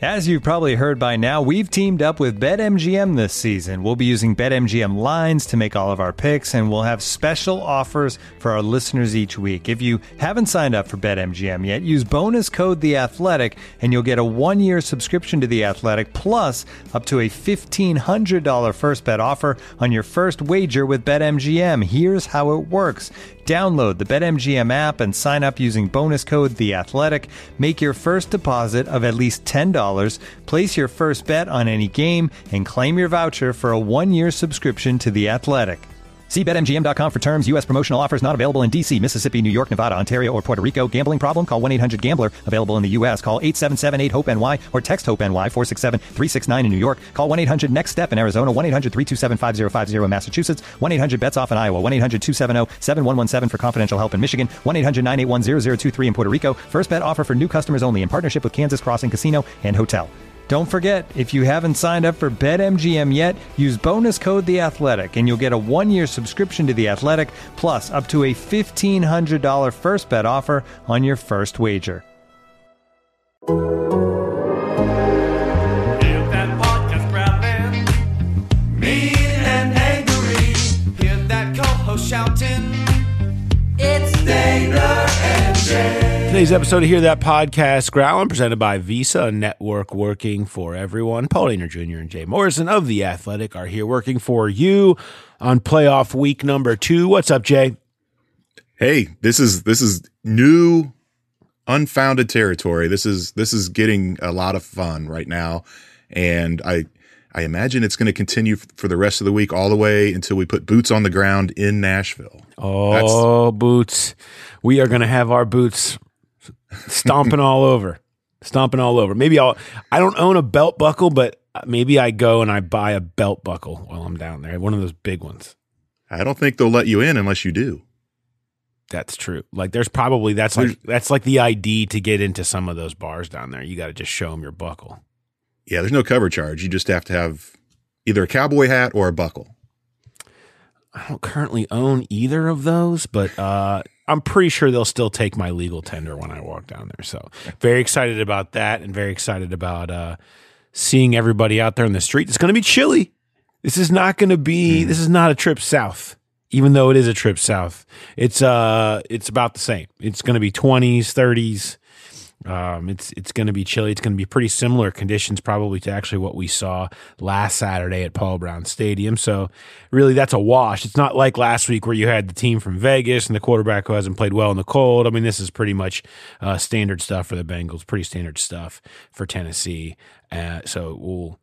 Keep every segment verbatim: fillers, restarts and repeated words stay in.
As you've probably heard by now, we've teamed up with BetMGM this season. We'll be using BetMGM lines to make all of our picks, and we'll have special offers for our listeners each week. If you haven't signed up for BetMGM yet, use bonus code The Athletic, and you'll get a one-year subscription to The Athletic, plus up to a fifteen hundred dollars first bet offer on your first wager with BetMGM. Here's how it works. Download the BetMGM app and sign up using bonus code The Athletic. Make your first deposit of at least ten dollars. Place your first bet on any game and claim your voucher for a one-year subscription to The Athletic. See Bet M G M dot com for terms. U S promotional offers not available in D C, Mississippi, New York, Nevada, Ontario, or Puerto Rico. Gambling problem? Call one eight hundred gambler. Available in the U S. Call eight seven seven eight hope N Y or text HOPE-NY four six seven three six nine in New York. Call one eight hundred next step in Arizona. one eight hundred three two seven five zero five zero in Massachusetts. one eight hundred bets off in Iowa. one eight hundred two seven zero seven one one seven for confidential help in Michigan. one eight hundred nine eight one zero zero two three in Puerto Rico. First bet offer for new customers only in partnership with Kansas Crossing Casino and Hotel. Don't forget, if you haven't signed up for BetMGM yet, use bonus code The Athletic, and you'll get a one-year subscription to The Athletic, plus up to a fifteen hundred dollars first bet offer on your first wager. Hear that podcast growling, mean and angry. Hear that co-host shouting, it's Dana and Jay. Today's episode of Hear That Podcast Growling, presented by Visa, a network working for everyone. Paul Dehner Junior and Jay Morrison of The Athletic are here working for you on playoff week number two. What's up, Jay? Hey, this is this is new, unfounded territory. This is this is getting a lot of fun right now, and I I imagine it's going to continue for the rest of the week, all the way until we put boots on the ground in Nashville. Oh, That's- boots! We are going to have our boots stomping all over, stomping all over. Maybe I'll, I don't own a belt buckle, but maybe I go and I buy a belt buckle while I'm down there. One of those big ones. I don't think they'll let you in unless you do. That's true. Like there's probably, that's like, that's like the I D to get into some of those bars down there. You got to just show them your buckle. Yeah. There's no cover charge. You just have to have either a cowboy hat or a buckle. I don't currently own either of those, but, uh, I'm pretty sure they'll still take my legal tender when I walk down there. So very excited about that, and very excited about uh, seeing everybody out there in the street. It's going to be chilly. This is not going to be, mm. this is not a trip south, even though it is a trip south. It's uh, it's about the same. It's going to be twenties, thirties. Um, it's it's going to be chilly. It's going to be pretty similar conditions probably to actually what we saw last Saturday at Paul Brown Stadium. So really that's a wash. It's not like last week where you had the team from Vegas and the quarterback who hasn't played well in the cold. I mean, this is pretty much uh, standard stuff for the Bengals, pretty standard stuff for Tennessee. Uh, so we'll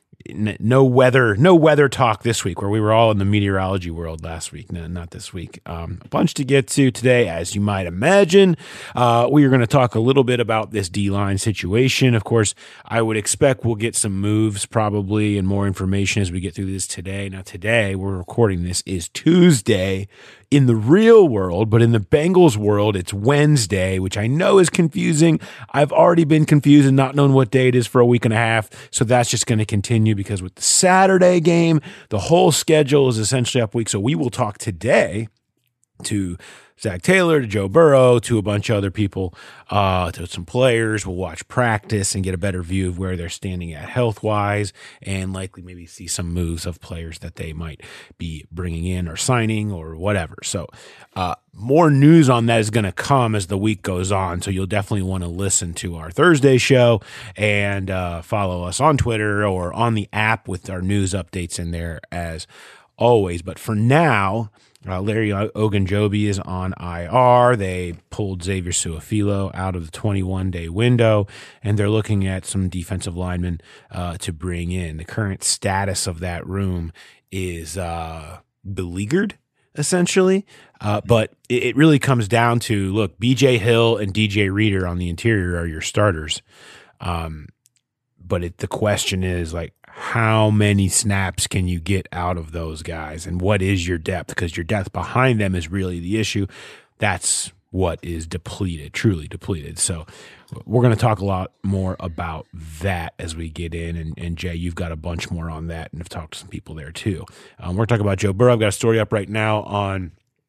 No weather, no weather talk this week, where we were all in the meteorology world last week. No, not this week. Um, a bunch to get to today, as you might imagine. Uh, we are going to talk a little bit about this D-line situation. Of course, I would expect we'll get some moves probably and more information as we get through this today. Now, today, we're recording this, is Tuesday in the real world, but in the Bengals world, it's Wednesday, which I know is confusing. I've already been confused and not known what day it is for a week and a half, so that's just going to continue because with the Saturday game, the whole schedule is essentially up week. So we will talk today to Zach Taylor, to Joe Burrow, to a bunch of other people, uh, to some players. We'll watch practice and get a better view of where they're standing at health-wise, and likely maybe see some moves of players that they might be bringing in or signing or whatever. So uh, more news on that is going to come as the week goes on, so you'll definitely want to listen to our Thursday show and uh, follow us on Twitter or on the app with our news updates in there as always. But for now, Uh, Larry Ogunjobi is on I R. They pulled Xavier Su'a-Filo out of the twenty-one day window, and they're looking at some defensive linemen uh, to bring in. The current status of that room is uh, beleaguered, essentially. Uh, but it, it really comes down to, look, B J Hill and D J Reader on the interior are your starters. Um, but it, the question is, like, how many snaps can you get out of those guys, and what is your depth? Because your depth behind them is really the issue. That's what is depleted, truly depleted. So we're going to talk a lot more about that as we get in. And, and Jay, you've got a bunch more on that, and I've talked to some people there too. Um, we're talking about Joe Burrow. I've got a story up right now on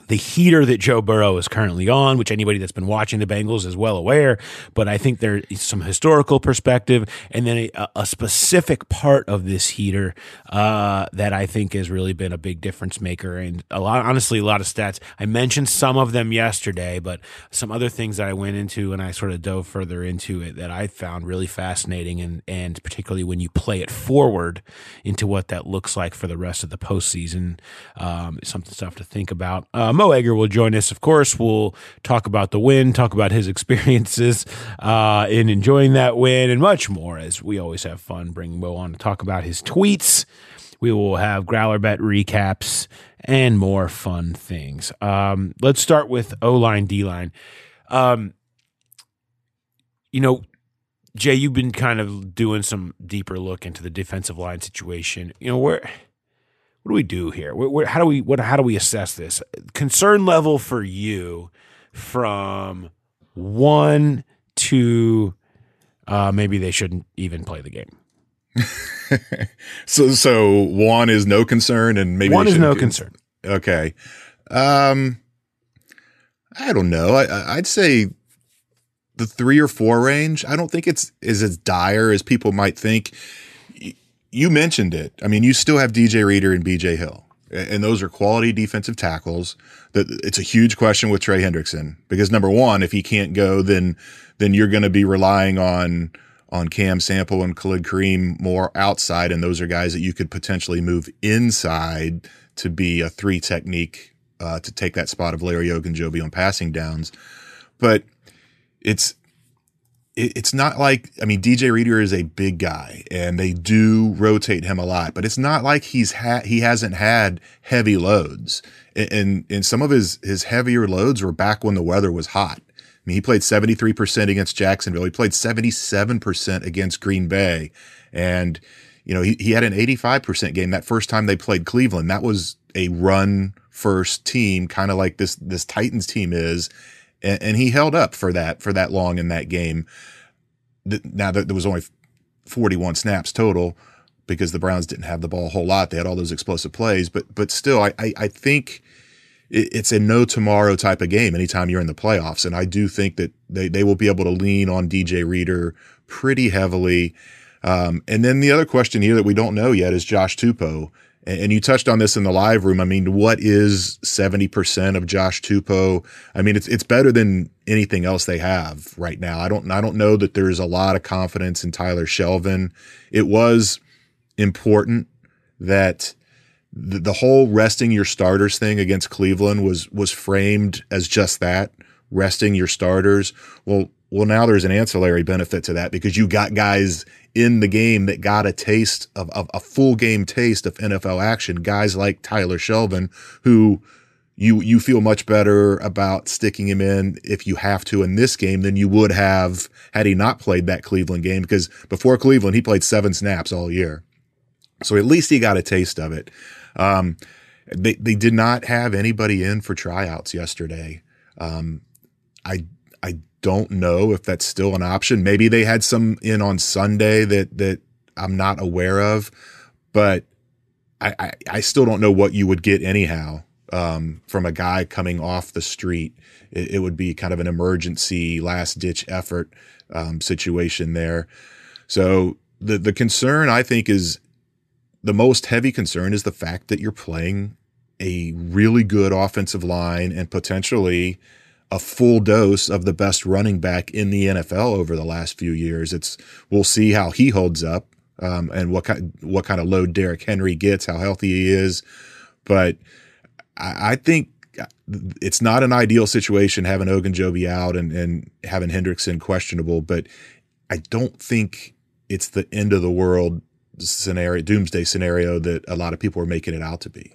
the heater that Joe Burrow is currently on, which anybody that's been watching the Bengals is well aware, but I think there's some historical perspective and then a, a specific part of this heater uh, that I think has really been a big difference maker. And a lot, honestly, a lot of stats. I mentioned some of them yesterday, but some other things that I went into and I sort of dove further into it that I found really fascinating, and, and particularly when you play it forward into what that looks like for the rest of the postseason, um, something stuff to think about. Um, Mo Egger will join us, of course. We'll talk about the win, talk about his experiences uh, in enjoying that win, and much more, as we always have fun bringing Mo on to talk about his tweets. We will have Growler Bet recaps and more fun things. Um, let's start with O-line, D-line. Um, you know, Jay, you've been kind of doing some deeper look into the defensive line situation. You know, where... What do we do here? Where, where, how do we what? How do we assess this concern level for you from one to uh, maybe they shouldn't even play the game? so, so one is no concern, and maybe one they is no do. concern. Okay, um, I don't know. I, I'd say the three or four range. I don't think it's is as dire as people might think. You mentioned it. I mean, you still have D J Reader and B J Hill, and those are quality defensive tackles. That it's a huge question with Trey Hendrickson because number one, if he can't go, then then you're going to be relying on on Cam Sample and Khalid Kareem more outside, and those are guys that you could potentially move inside to be a three technique uh, to take that spot of Larry Ogunjobi on passing downs. But it's. It's not like, I mean, D J Reader is a big guy and they do rotate him a lot, but it's not like he's had, he hasn't had heavy loads. And, and some of his, his heavier loads were back when the weather was hot. I mean, he played seventy-three percent against Jacksonville. He played seventy-seven percent against Green Bay. And, you know, he, he had an eighty-five percent game that first time they played Cleveland. That was a run first team, kind of like this, this Titans team is. And, and he held up for that, for that long in that game. Now that there was only forty-one snaps total because the Browns didn't have the ball a whole lot. They had all those explosive plays, but, but still, I, I, I think it's a no tomorrow type of game anytime you're in the playoffs. And I do think that they, they will be able to lean on D J Reader pretty heavily. Um, and then the other question here that we don't know yet is Josh Tupou. And you touched on this in the live room. I mean, what is seventy percent of Josh Tupou? I mean, it's it's better than anything else they have right now. I don't I don't know that there's a lot of confidence in Tyler Shelvin. It was important that the, the whole resting your starters thing against Cleveland was was framed as just that, resting your starters. Well, well, now there's an ancillary benefit to that because you got guys in the game that got a taste of, of a full game taste of N F L action. Guys like Tyler Shelvin, who you you feel much better about sticking him in if you have to in this game than you would have had he not played that Cleveland game. Because before Cleveland, he played seven snaps all year, so at least he got a taste of it. Um, they they did not have anybody in for tryouts yesterday. Um, I I. don't know if that's still an option. Maybe they had some in on Sunday that, that I'm not aware of, but I, I, I still don't know what you would get anyhow, um, from a guy coming off the street. It, it would be kind of an emergency last ditch effort, um, situation there. So the, the concern I think is the most heavy concern is the fact that you're playing a really good offensive line and potentially a full dose of the best running back in the N F L over the last few years. It's we'll see how he holds up, um, and what kind what kind of load Derrick Henry gets, how healthy he is. But I, I think it's not an ideal situation having Ogunjobi out and, and having Hendrickson questionable. But I don't think it's the end of the world scenario, doomsday scenario that a lot of people are making it out to be.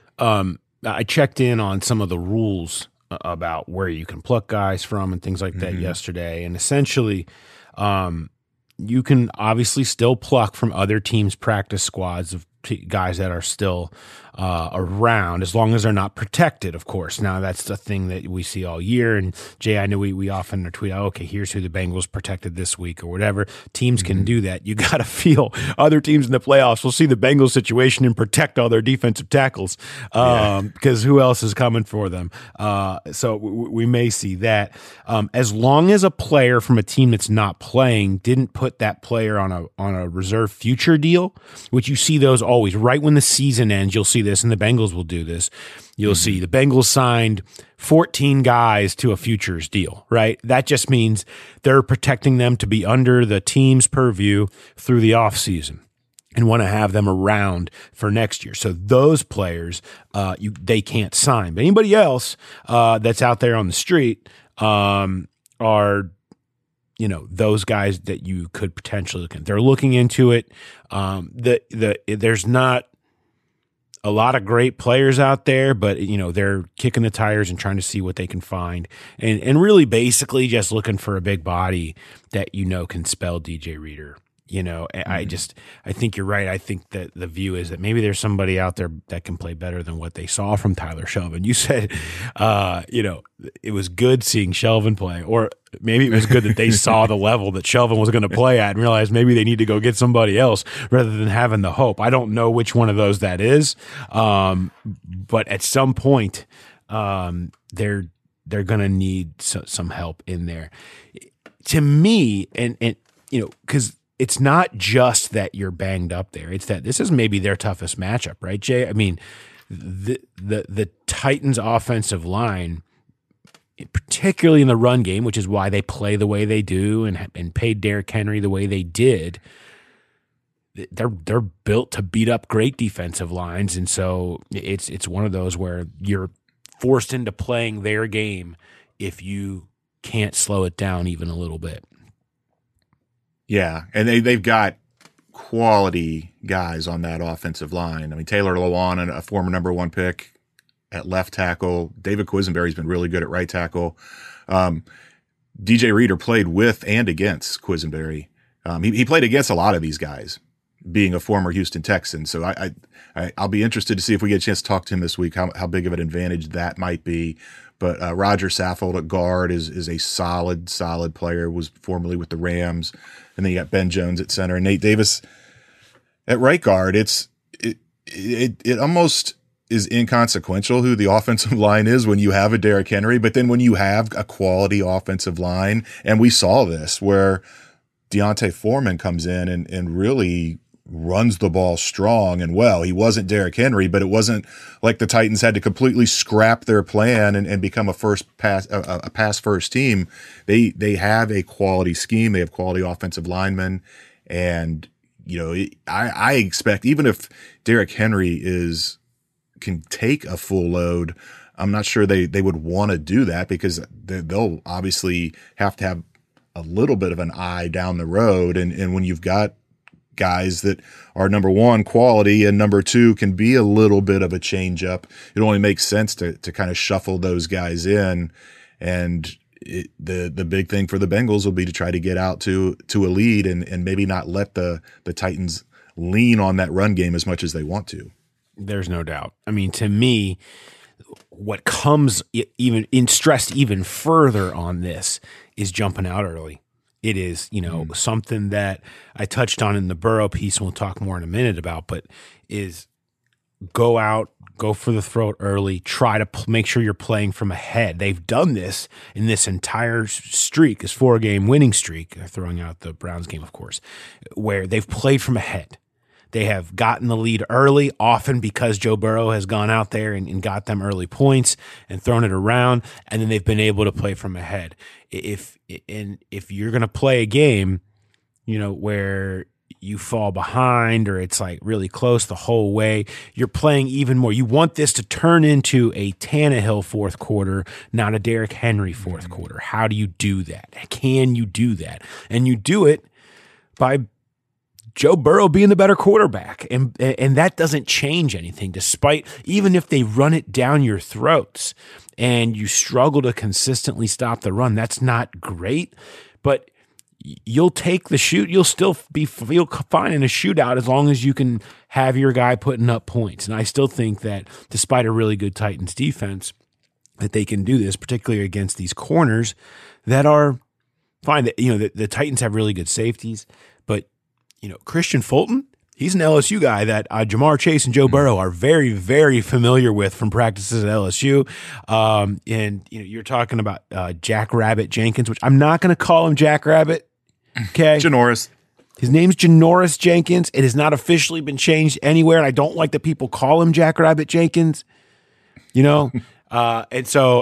Um, I checked in on some of the rules about where you can pluck guys from and things like that mm-hmm. yesterday. And essentially, um, you can obviously still pluck from other teams' practice squads of t- guys that are still uh, around, as long as they're not protected, of course. Now, that's the thing that we see all year. And Jay, I know we, we often tweet out, okay, here's who the Bengals protected this week or whatever. Teams can do that. You got to feel other teams in the playoffs will see the Bengals situation and protect all their defensive tackles um, yeah. because who else is coming for them? Uh, so w- we may see that. Um, as long as a player from a team that's not playing didn't put that player on a on a reserve future deal, which you see those always right when the season ends, you'll see this, and the Bengals will do this. You'll mm-hmm. see the Bengals signed fourteen guys to a futures deal, right? That just means they're protecting them to be under the team's purview through the offseason and want to have them around for next year. So those players, uh, you they can't sign. But anybody else uh, that's out there on the street um, are, you know, those guys that you could potentially look at. They're looking into it. Um, the the there's not a lot of great players out there, but you know, they're kicking the tires and trying to see what they can find, and and really basically just looking for a big body that you know can spell D J Reader. You know, mm-hmm. I just I think you're right. I think that the view is that maybe there's somebody out there that can play better than what they saw from Tyler Shelvin. You said, uh, you know, it was good seeing Shelvin play, or maybe it was good that they saw the level that Shelvin was going to play at and realized maybe they need to go get somebody else rather than having the hope. I don't know which one of those that is, um, but at some point, um, they're they're going to need so, some help in there. To me, and and you know, because it's not just that you're banged up there. It's that this is maybe their toughest matchup, right, Jay? I mean, the the the Titans' offensive line, particularly in the run game, which is why they play the way they do and and paid Derrick Henry the way they did. They're they're built to beat up great defensive lines, and so it's it's one of those where you're forced into playing their game if you can't slow it down even a little bit. Yeah, and they, they've got quality guys on that offensive line. I mean, Taylor Lewan, a former number one pick at left tackle. David Quisenberry's been really good at right tackle. Um, D J Reader played with and against Quisenberry. Um, he, he played against a lot of these guys, being a former Houston Texan. So I, I, I'll be interested to see if we get a chance to talk to him this week, how, how big of an advantage that might be. But uh, Roger Saffold at guard is is a solid, solid player, was formerly with the Rams. And then you got Ben Jones at center and Nate Davis at right guard. It's it it it almost is inconsequential who the offensive line is when you have a Derrick Henry, but then when you have a quality offensive line, and we saw this where Deontay Foreman comes in and and really runs the ball strong and well. He wasn't Derrick Henry, but it wasn't like the Titans had to completely scrap their plan and, and become a first pass, a, a pass first team. They, they have a quality scheme. They have quality offensive linemen. And, you know, I, I expect even if Derrick Henry is, can take a full load, I'm not sure they, they would want to do that because they, they'll obviously have to have a little bit of an eye down the road. And, and when you've got guys that are number one quality and number two can be a little bit of a change up, it only makes sense to to kind of shuffle those guys in. And it, the the big thing for the Bengals will be to try to get out to to a lead and and maybe not let the the Titans lean on that run game as much as they want to. There's no doubt. I mean, to me, what comes even in stressed even further on this is jumping out early. It is, you know, mm. something that I touched on in the Burrow piece, and we'll talk more in a minute about, but is go out, go for the throat early, try to p- make sure you're playing from ahead. They've done this in this entire streak, this four-game winning streak, throwing out the Browns game, of course, where they've played from ahead. They have gotten the lead early, often because Joe Burrow has gone out there and, and got them early points and thrown it around, and then they've been able to play from ahead. If and if you're going to play a game, you know, where you fall behind or it's like really close the whole way, you're playing even more. You want this to turn into a Tannehill fourth quarter, not a Derrick Henry fourth quarter. How do you do that? Can you do that? And you do it by Joe Burrow being the better quarterback. And and that doesn't change anything, despite even if they run it down your throats and you struggle to consistently stop the run. That's not great, but you'll take the shoot. You'll still be feel fine in a shootout as long as you can have your guy putting up points. And I still think that despite a really good Titans defense, that they can do this, particularly against these corners that are fine. That, you know, the, the Titans have really good safeties, but you know, Christian Fulton, he's an L S U guy that uh, Jamar Chase and Joe Burrow are very, very familiar with from practices at L S U. Um, and you know, you're talking about uh, Jackrabbit Jenkins, which I'm not going to call him Jackrabbit. Okay, Janoris. His name's Janoris Jenkins. It has not officially been changed anywhere, and I don't like that people call him Jackrabbit Jenkins. You know, uh, and so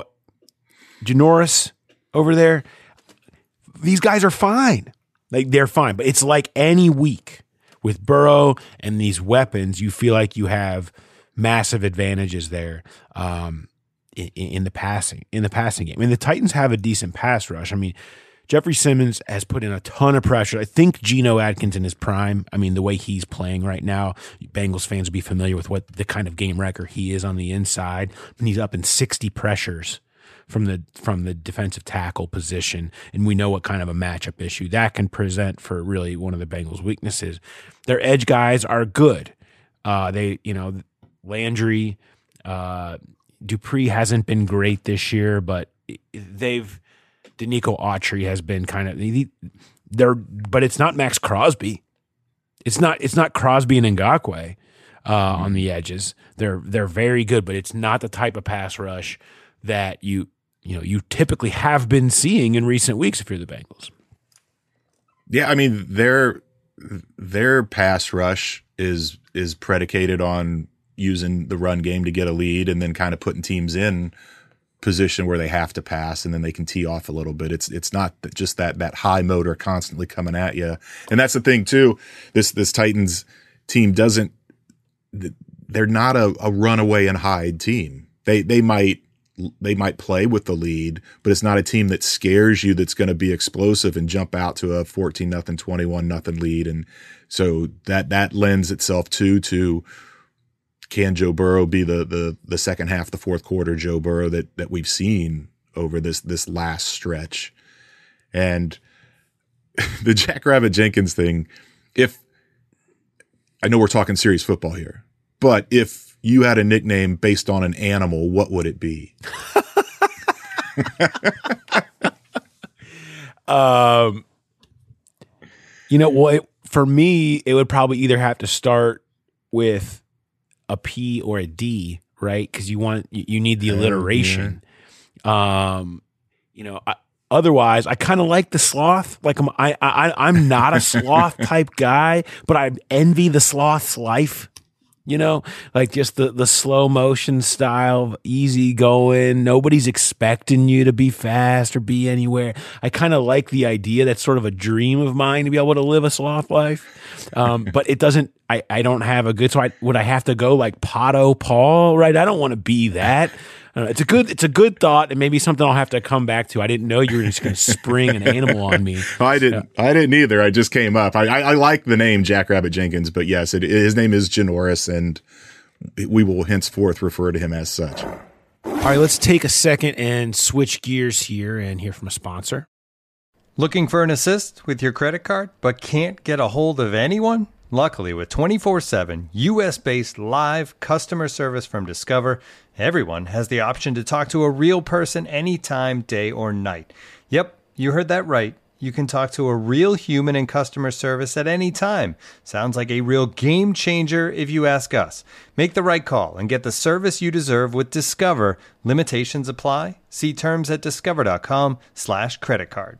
Janoris over there, these guys are fine. Like they're fine, but it's like any week. With Burrow and these weapons, you feel like you have massive advantages there um, in, in the passing in the passing game. I mean, the Titans have a decent pass rush. I mean, Jeffrey Simmons has put in a ton of pressure. I think Geno Atkins in his prime. I mean, the way he's playing right now, Bengals fans will be familiar with what the kind of game wrecker he is on the inside. And he's up in sixty pressures from the from the defensive tackle position, and we know what kind of a matchup issue that can present for really one of the Bengals' weaknesses. Their edge guys are good. Uh, they, you know, Landry, uh, Dupree hasn't been great this year, but they've Danico Autry has been kind of they're, but it's not Max Crosby. It's not it's not Crosby and Ngakoue uh, on the edges. They're they're very good, but it's not the type of pass rush that you you know you typically have been seeing in recent weeks if you're the Bengals. Yeah, I mean their their pass rush is is predicated on using the run game to get a lead and then kind of putting teams in position where they have to pass and then they can tee off a little bit. It's it's not just that that high motor constantly coming at you. And that's the thing too. This this Titans team doesn't they're not a, a runaway and hide team. They they might They might play with the lead, but it's not a team that scares you that's going to be explosive and jump out to a fourteen nothing, twenty-one nothing lead. And so that that lends itself to to can Joe Burrow be the the the second half, the fourth quarter Joe Burrow that that we've seen over this this last stretch. And the Jackrabbit Jenkins thing, if I know we're talking serious football here, but if you had a nickname based on an animal, what would it be? um, you know what? Well, for me, it would probably either have to start with a P or a D, right? Because you want you need the alliteration. Oh, yeah. Um, you know, I, otherwise, I kind of like the sloth. Like I'm, I, I, I'm not a sloth type guy, but I envy the sloth's life. You know, like just the, the slow motion style, easy going. Nobody's expecting you to be fast or be anywhere. I kind of like the idea. That's sort of a dream of mine to be able to live a sloth life. Um, but it doesn't, I, I don't have a good, so I, would I have to go like Pato Paul, right? I don't want to be that. Uh, it's a good, it's a good thought, and maybe something I'll have to come back to. I didn't know you were just going to spring an animal on me. I didn't, yeah. I didn't either. I just came up. I, I, I like the name Jackrabbit Jenkins, but yes, it, his name is Janoris, and we will henceforth refer to him as such. All right, let's take a second and switch gears here and hear from a sponsor. Looking for an assist with your credit card, but can't get a hold of anyone? Luckily, with twenty-four seven U S-based live customer service from Discover, everyone has the option to talk to a real person anytime, day or night. Yep, you heard that right. You can talk to a real human in customer service at any time. Sounds like a real game changer if you ask us. Make the right call and get the service you deserve with Discover. Limitations apply. See terms at discover.com slash credit card.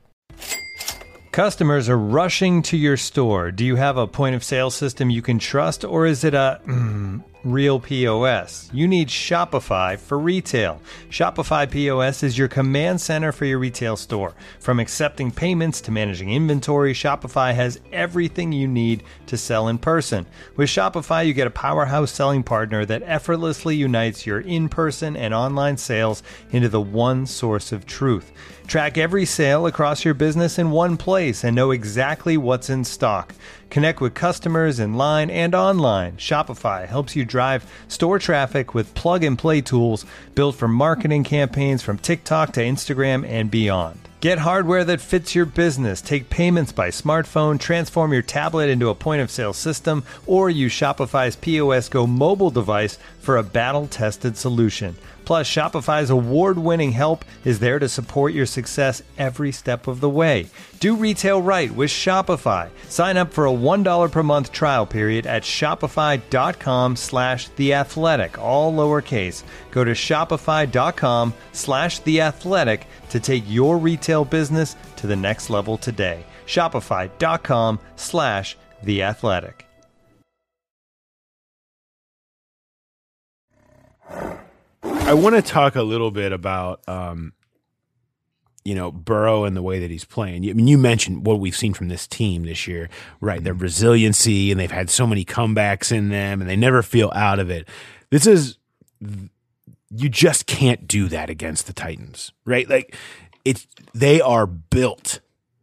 Customers are rushing to your store. Do you have a point of sale system you can trust, or is it a mm, real P O S? You need Shopify for retail. Shopify P O S is your command center for your retail store. From accepting payments to managing inventory, Shopify has everything you need to sell in person. With Shopify, you get a powerhouse selling partner that effortlessly unites your in-person and online sales into the one source of truth. Track every sale across your business in one place and know exactly what's in stock. Connect with customers in line and online. Shopify helps you drive store traffic with plug-and-play tools built for marketing campaigns from TikTok to Instagram and beyond. Get hardware that fits your business. Take payments by smartphone, transform your tablet into a point-of-sale system, or use Shopify's P O S Go mobile device for a battle-tested solution. Plus, Shopify's award-winning help is there to support your success every step of the way. Do retail right with Shopify. Sign up for a one dollar per month trial period at shopify.com slash theathletic, all lowercase. Go to shopify.com slash theathletic to take your retail business to the next level today. Shopify.com slash theathletic. I want to talk a little bit about, um, you know, Burrow and the way that he's playing. I mean, you mentioned what we've seen from this team this year, right? Their resiliency, and they've had so many comebacks in them, and they never feel out of it. This is, you just can't do that against the Titans, right? Like, it's, they are built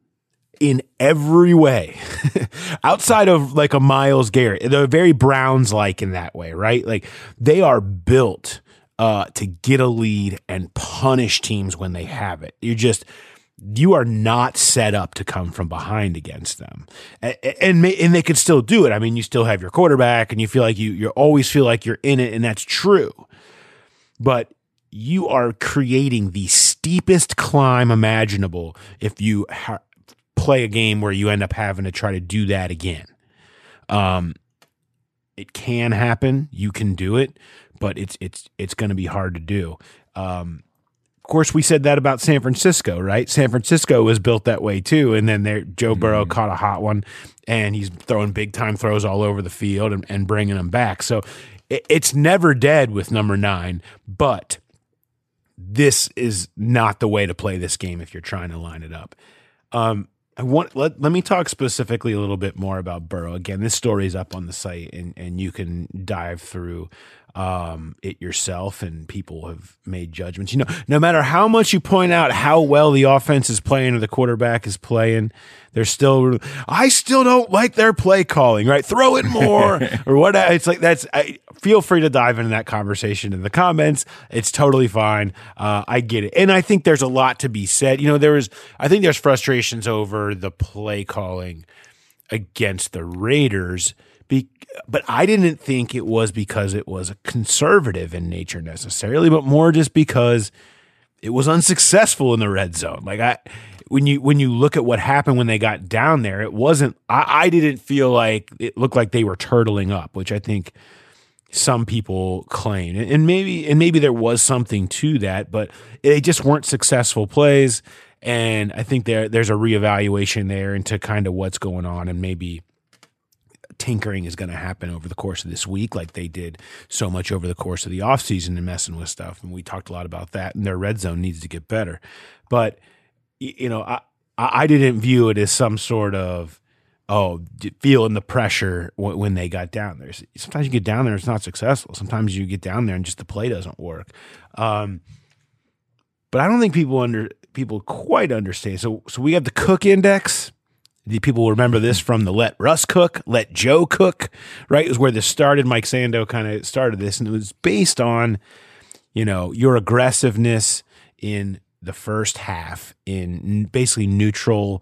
in every way outside of like a Myles Garrett. They're very Browns-like in that way, right? Like, they are built Uh, to get a lead and punish teams when they have it. You're just, you are not set up to come from behind against them, and and, and they could still do it. I mean, you still have your quarterback, and you feel like you you always feel like you're in it, and that's true. But you are creating the steepest climb imaginable if you ha- play a game where you end up having to try to do that again. Um, it can happen. You can do it. But it's it's it's going to be hard to do. Um, of course, we said that about San Francisco, right? San Francisco was built that way too, and then there, Joe Burrow mm-hmm. caught a hot one, and he's throwing big time throws all over the field and, and bringing them back. So it, it's never dead with number nine. But this is not the way to play this game if you're trying to line it up. Um, I want let let me talk specifically a little bit more about Burrow. Again, this story is up on the site, and and you can dive through um, it yourself, and people have made judgments. You know, no matter how much you point out how well the offense is playing or the quarterback is playing, there's still, I still don't like their play calling, right? Throw it more or what. It's like, that's, I feel free to dive into that conversation in the comments. It's totally fine. Uh, I get it. And I think there's a lot to be said. You know, there is, I think there's frustrations over the play calling against the Raiders. Be, but I didn't think it was because it was conservative in nature necessarily, but more just because it was unsuccessful in the red zone. Like I, when you when you look at what happened when they got down there, it wasn't. I, I didn't feel like it looked like they were turtling up, which I think some people claim, and, and maybe and maybe there was something to that, but they just weren't successful plays. And I think there there's a reevaluation there into kind of what's going on, and maybe tinkering is going to happen over the course of this week, like they did so much over the course of the offseason and messing with stuff. And we talked a lot about that, and their red zone needs to get better. But, you know, I, I didn't view it as some sort of, oh, feeling the pressure when they got down there. Sometimes you get down there, it's not successful. Sometimes you get down there and just the play doesn't work. Um, but I don't think people under people quite understand. So, so we have the Cook Index. People will remember this from the Let Russ Cook, Let Joe Cook, right? It was where this started. Mike Sando kind of started this, and it was based on, you know, your aggressiveness in the first half in basically neutral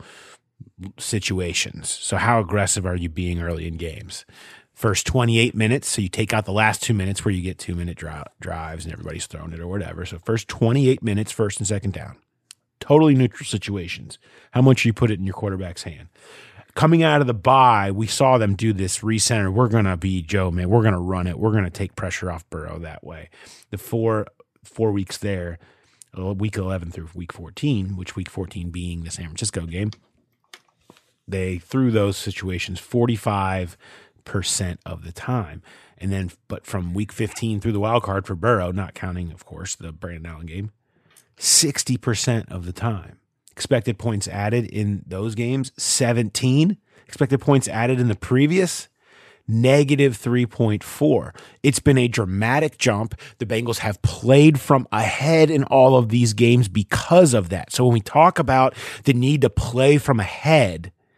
situations. So how aggressive are you being early in games? First twenty-eight minutes, so you take out the last two minutes where you get two-minute dri- drives and everybody's throwing it or whatever. So first twenty-eight minutes, first and second down. Totally neutral situations. How much you put it in your quarterback's hand. Coming out of the bye, we saw them do this recenter. We're going to be Joe, man. We're going to run it. We're going to take pressure off Burrow that way. The four four weeks there, week eleven through week fourteen, which week fourteen being the San Francisco game, they threw those situations forty-five percent of the time. And then, but from week fifteen through the wild card for Burrow, not counting, of course, the Brandon Allen game, sixty percent of the time. Expected points added in those games, seventeen. Expected points added in the previous, negative three point four. It's been a dramatic jump. The Bengals have played from ahead in all of these games because of that. So when we talk about the need to play from ahead,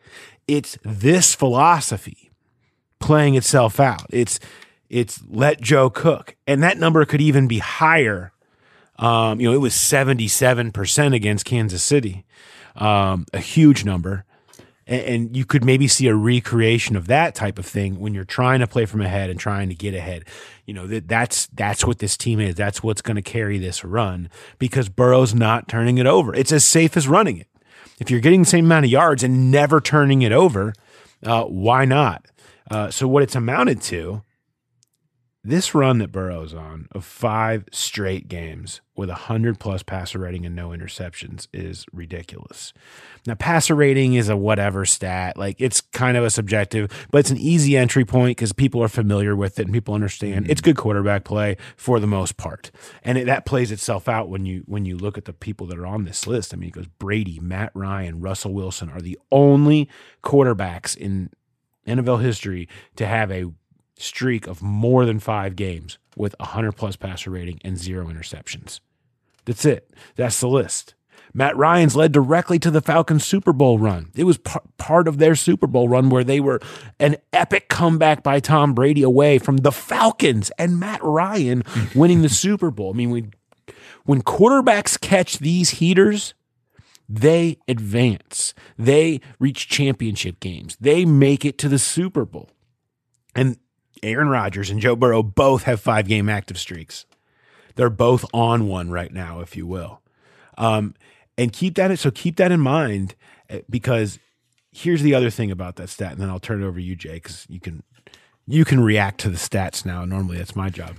It's this philosophy playing itself out. It's it's let Joe cook. And that number could even be higher. Um, you know, it was seventy-seven percent against Kansas City, um, a huge number. And, and you could maybe see a recreation of that type of thing when you're trying to play from ahead and trying to get ahead. You know, that that's that's what this team is. That's what's going to carry this run because Burrow's not turning it over. It's as safe as running it. If you're getting the same amount of yards and never turning it over, uh, why not? Uh, so what it's amounted to, this run that Burrow's on of five straight games with a hundred plus passer rating and no interceptions is ridiculous. Now, passer rating is a whatever stat. Like, it's kind of a subjective, but it's an easy entry point because people are familiar with it and people understand mm-hmm. it's good quarterback play for the most part. And it, that plays itself out when you when you look at the people that are on this list. I mean, it goes Brady, Matt Ryan, Russell Wilson are the only quarterbacks in N F L history to have a streak of more than five games with a hundred plus passer rating and zero interceptions. That's it. That's the list. Matt Ryan's led directly to the Falcons Super Bowl run. It was p- part of their Super Bowl run where they were an epic comeback by Tom Brady away from the Falcons and Matt Ryan winning the Super Bowl. I mean, we, when quarterbacks catch these heaters, they advance. They reach championship games. They make it to the Super Bowl. And Aaron Rodgers and Joe Burrow both have five-game active streaks. They're both on one right now, if you will. Um, and keep that so keep that in mind because here's the other thing about that stat, and then I'll turn it over to you, Jay, because you can you can react to the stats now. Normally, that's my job.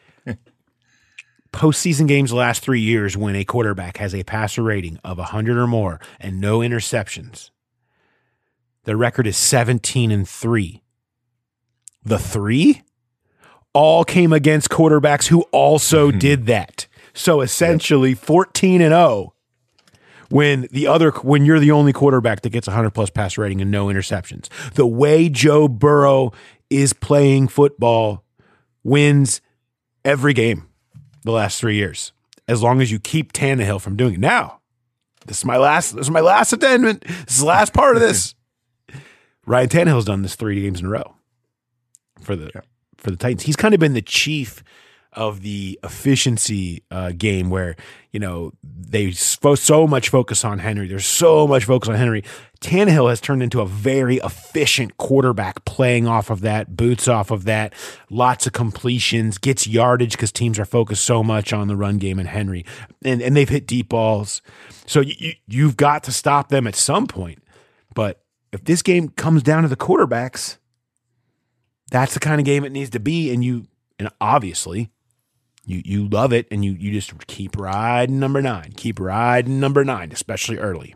Postseason games the last three years when a quarterback has a passer rating of one hundred or more and no interceptions, their record is seventeen and three. The three all came against quarterbacks who also mm-hmm. did that. So essentially yep. fourteen and oh when the other when you're the only quarterback that gets a hundred plus passer rating and no interceptions. The way Joe Burrow is playing football wins every game the last three years, as long as you keep Tannehill from doing it. Now, this is my last this is my last addendum. This is the last part of this. Ryan Tannehill's done this three games in a row for the yeah. for the Titans. He's kind of been the chief of the efficiency uh, game where, you know, they so, so much focus on Henry. There's so much focus on Henry. Tannehill has turned into a very efficient quarterback playing off of that, boots off of that, lots of completions, gets yardage because teams are focused so much on the run game and Henry. And, and they've hit deep balls. So you, you've got to stop them at some point. But if this game comes down to the quarterbacks, that's the kind of game it needs to be. And you, and obviously, you you love it, and you you just keep riding number nine, keep riding number nine, especially early.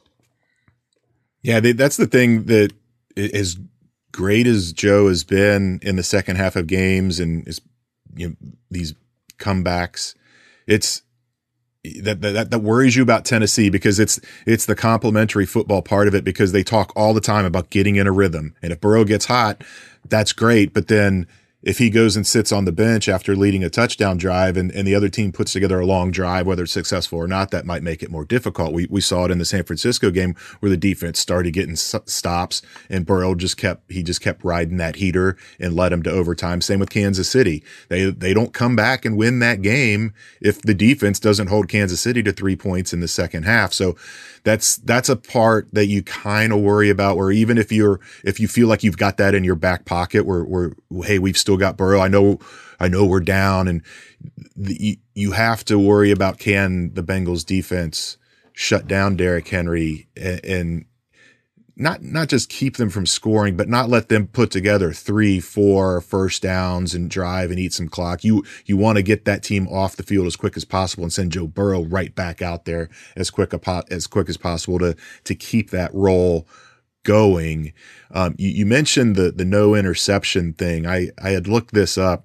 Yeah, they, that's the thing that as great as Joe has been in the second half of games and is, you know, these comebacks, it's that, that that worries you about Tennessee because it's it's the complementary football part of it because they talk all the time about getting in a rhythm, and if Burrow gets hot, that's great, but then if he goes and sits on the bench after leading a touchdown drive and, and the other team puts together a long drive, whether it's successful or not, that might make it more difficult. We we saw it in the San Francisco game where the defense started getting stops and Burrow just kept, he just kept riding that heater and led him to overtime. Same with Kansas City. They, they don't come back and win that game if the defense doesn't hold Kansas City to three points in the second half. So that's, that's a part that you kind of worry about where even if you're, if you feel like you've got that in your back pocket where, where, hey, we've still got Burrow. I know, I know we're down and the, you have to worry about can the Bengals defense shut down Derrick Henry and, and not, not just keep them from scoring, but not let them put together three, four first downs and drive and eat some clock. You, you want to get that team off the field as quick as possible and send Joe Burrow right back out there as quick, a, as quick as possible to, to keep that roll going. Um, you, you mentioned the, the no interception thing. I, I had looked this up,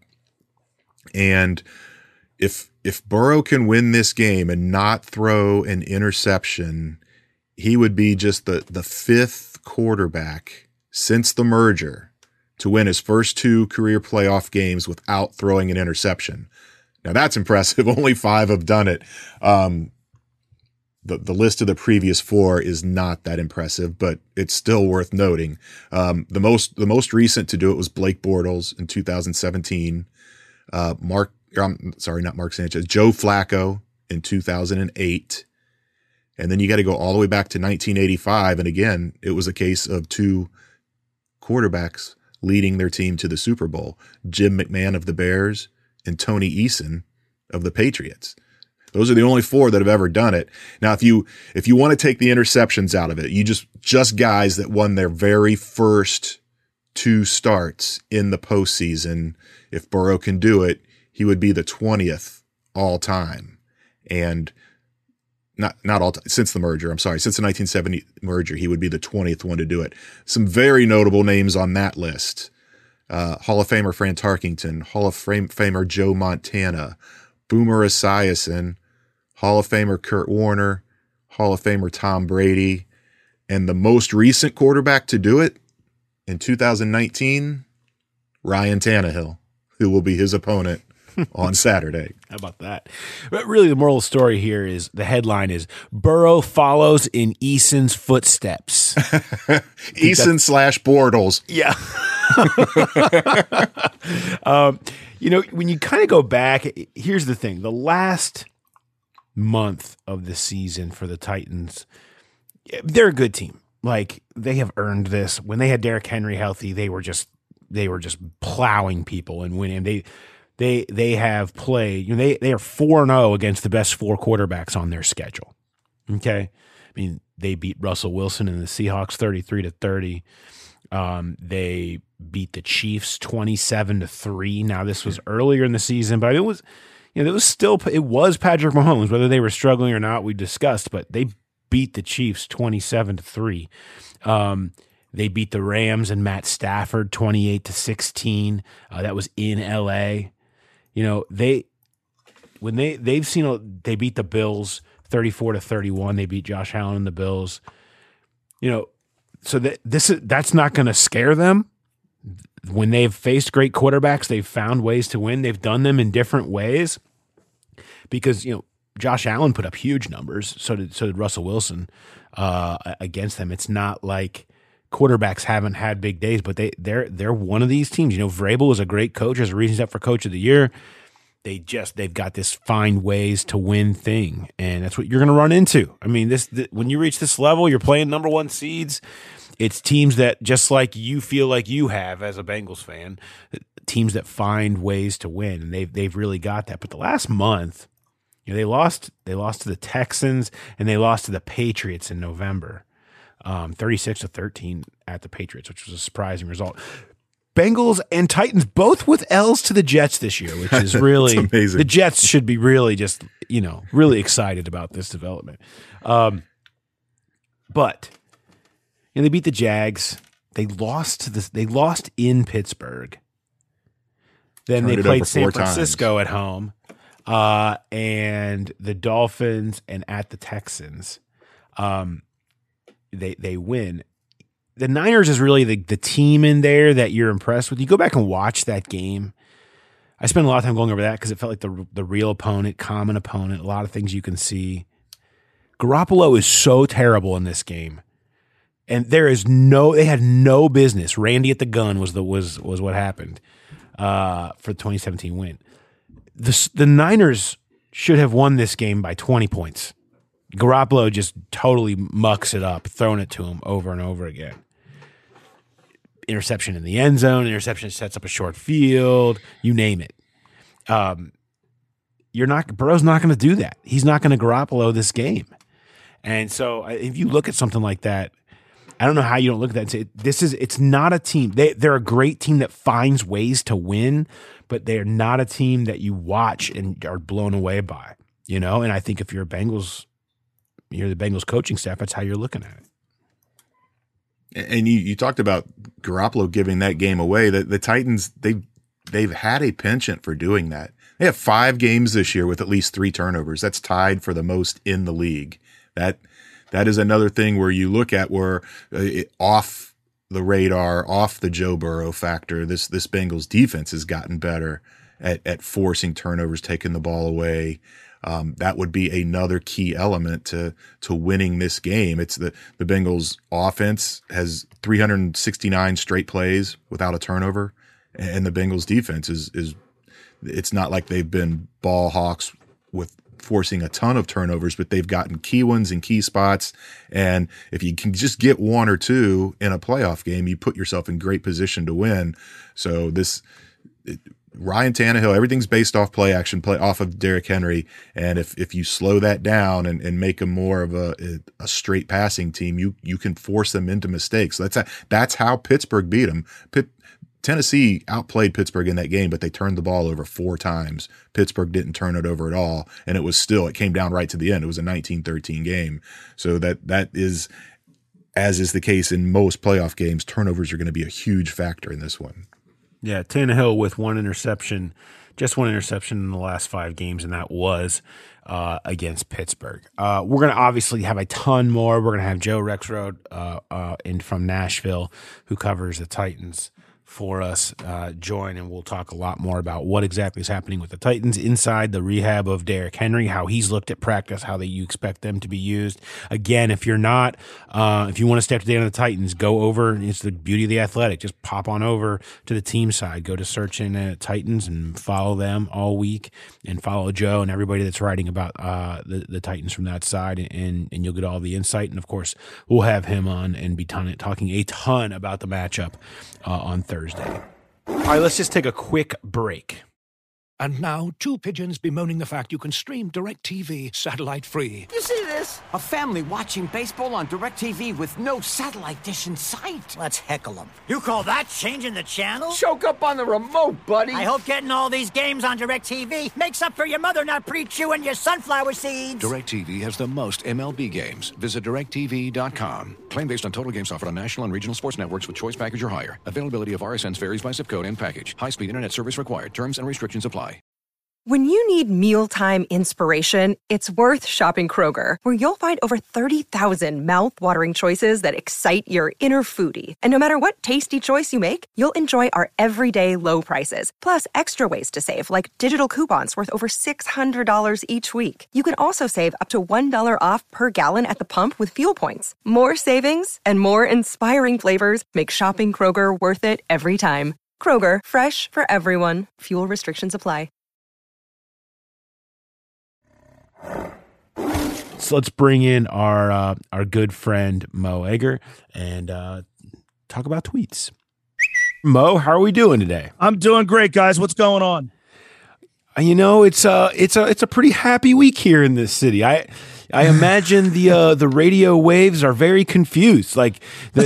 and if, if Burrow can win this game and not throw an interception, he would be just the, the fifth quarterback since the merger to win his first two career playoff games without throwing an interception. Now that's impressive. Only five have done it. Um, the, the list of the previous four is not that impressive, but it's still worth noting. Um, the most the most recent to do it was Blake Bortles in two thousand seventeen. Uh, Mark, I'm sorry, not Mark Sanchez, Joe Flacco in two thousand eight. And then you got to go all the way back to nineteen eighty-five. And again, it was a case of two quarterbacks leading their team to the Super Bowl, Jim McMahon of the Bears and Tony Eason of the Patriots. Those are the only four that have ever done it. Now, if you if you want to take the interceptions out of it, you just just guys that won their very first two starts in the postseason. If Burrow can do it, he would be the twentieth all time, and not not all time, since the merger. I'm sorry, since the nineteen seventy merger, he would be the twentieth one to do it. Some very notable names on that list: uh, Hall of Famer Fran Tarkington, Hall of Fame, Famer Joe Montana, Boomer Esiason, Hall of Famer Kurt Warner, Hall of Famer Tom Brady, and the most recent quarterback to do it in two thousand nineteen, Ryan Tannehill, who will be his opponent on Saturday. How about that? But really, the moral of the story here is the headline is Burrow follows in Eason's footsteps. Eason slash Bortles. Yeah. um, you know, when you kind of go back, here's the thing. The last month of the season for the Titans, they're a good team. Like, they have earned this. When they had Derrick Henry healthy, they were just they were just plowing people and winning. They they they have played, you know, they they are four and oh against the best four quarterbacks on their schedule. Okay? I mean, they beat Russell Wilson and the Seahawks thirty-three to thirty. Um, they beat the Chiefs twenty-seven to three. Now, this was earlier in the season, but it was, you know, it was still, it was Patrick Mahomes, whether they were struggling or not, we discussed, but they beat the Chiefs twenty-seven to three. Um, they beat the Rams and Matt Stafford twenty-eight to sixteen. Uh, that was in L A. You know, they, when they, they've seen, they beat the Bills thirty-four to thirty-one. They beat Josh Allen and the Bills. You know, so that this is, that's not going to scare them. When they've faced great quarterbacks, they've found ways to win. They've done them in different ways because, you know, Josh Allen put up huge numbers. So did so did Russell Wilson uh, against them. It's not like quarterbacks haven't had big days, but they they're they're one of these teams. You know, Vrabel is a great coach. Has a reason he's up for Coach of the Year. They just they've got this find ways to win thing, and that's what you're going to run into. I mean, this the, when you reach this level, you're playing number one seeds. It's teams that, just like you feel like you have as a Bengals fan, teams that find ways to win, and they've they've really got that. But the last month, you know, they lost they lost to the Texans and they lost to the Patriots in November, um, thirty-six to thirteen at the Patriots, which was a surprising result. Bengals and Titans both with L's to the Jets this year, which is really amazing. The Jets should be really just, you know, really excited about this development. Um, but you know, they beat the Jags. They lost to this. They lost in Pittsburgh. Then Turned they it played over San four Francisco times. at home, uh, and the Dolphins, and at the Texans. Um, they they win. The Niners is really the, the team in there that you're impressed with. You go back and watch that game. I spent a lot of time going over that because it felt like the the real opponent, common opponent, a lot of things you can see. Garoppolo is so terrible in this game. And there is no, they had no business. Randy at the gun was the was was what happened uh, for the twenty seventeen win. The the Niners should have won this game by twenty points. Garoppolo just totally mucks it up, throwing it to him over and over again. Interception in the end zone, interception sets up a short field, you name it. Um, you're not Burrow's not going to do that. He's not going to Garoppolo this game. And so if you look at something like that, I don't know how you don't look at that and say, this is, it's not a team. They, they're a great team that finds ways to win, but they're not a team that you watch and are blown away by, you know? And I think if you're a Bengals, you're the Bengals coaching staff, that's how you're looking at it. And you, you talked about Garoppolo giving that game away. The, the Titans, they, they've had a penchant for doing that. They have five games this year with at least three turnovers. That's tied for the most in the league. That, That is another thing where you look at where uh, it, off the radar, off the Joe Burrow factor, this this Bengals defense has gotten better at at forcing turnovers, taking the ball away. um, that would be another key element to to winning this game. It's the the Bengals offense has three hundred sixty-nine straight plays without a turnover, and the Bengals defense is is it's not like they've been ball hawks with forcing a ton of turnovers, but they've gotten key ones in key spots. And if you can just get one or two in a playoff game, you put yourself in great position to win. So this it, Ryan Tannehill, everything's based off play action, play off of Derrick Henry. And if, if you slow that down and, and make them more of a, a straight passing team, you, you can force them into mistakes. That's, a, that's how Pittsburgh beat them. Pitt, Tennessee outplayed Pittsburgh in that game, but they turned the ball over four times. Pittsburgh didn't turn it over at all. And it was still, it came down right to the end. It was a nineteen thirteen game. So that, that is, as is the case in most playoff games, turnovers are going to be a huge factor in this one. Yeah, Tannehill with one interception, just one interception in the last five games, and that was uh, against Pittsburgh. Uh, we're going to obviously have a ton more. We're going to have Joe Rexrode uh, uh, in from Nashville, who covers the Titans for us, uh, join, and we'll talk a lot more about what exactly is happening with the Titans inside the rehab of Derrick Henry, how he's looked at practice, how they, you expect them to be used. Again, if you're not, uh, if you want to stay up to date on the Titans, go over, it's the beauty of the Athletic, just pop on over to the team side, go to search in uh, Titans and follow them all week, and follow Joe and everybody that's writing about uh, the, the Titans from that side, and, and you'll get all the insight. And of course, we'll have him on and be ton, talking a ton about the matchup uh, on Thursday. All right, let's just take a quick break. And now, two pigeons bemoaning the fact you can stream DirecTV satellite-free. You see this? A family watching baseball on DirecTV with no satellite dish in sight. Let's heckle them. You call that changing the channel? Choke up on the remote, buddy. I hope getting all these games on DirecTV makes up for your mother not pre-chewing your sunflower seeds. DirecTV has the most M L B games. Visit direct T V dot com. Claim based on total games offered on national and regional sports networks with choice package or higher. Availability of R S Ns varies by zip code and package. High-speed internet service required. Terms and restrictions apply. When you need mealtime inspiration, it's worth shopping Kroger, where you'll find over thirty thousand mouth-watering choices that excite your inner foodie. And no matter what tasty choice you make, you'll enjoy our everyday low prices, plus extra ways to save, like digital coupons worth over six hundred dollars each week. You can also save up to one dollar off per gallon at the pump with fuel points. More savings and more inspiring flavors make shopping Kroger worth it every time. Kroger, fresh for everyone. Fuel restrictions apply. So let's bring in our uh, our good friend Mo Egger and uh, talk about tweets. Mo, how are we doing today? I'm doing great, guys. What's going on? Uh, you know, it's a it's a it's a pretty happy week here in this city. I I imagine the uh, the radio waves are very confused. Like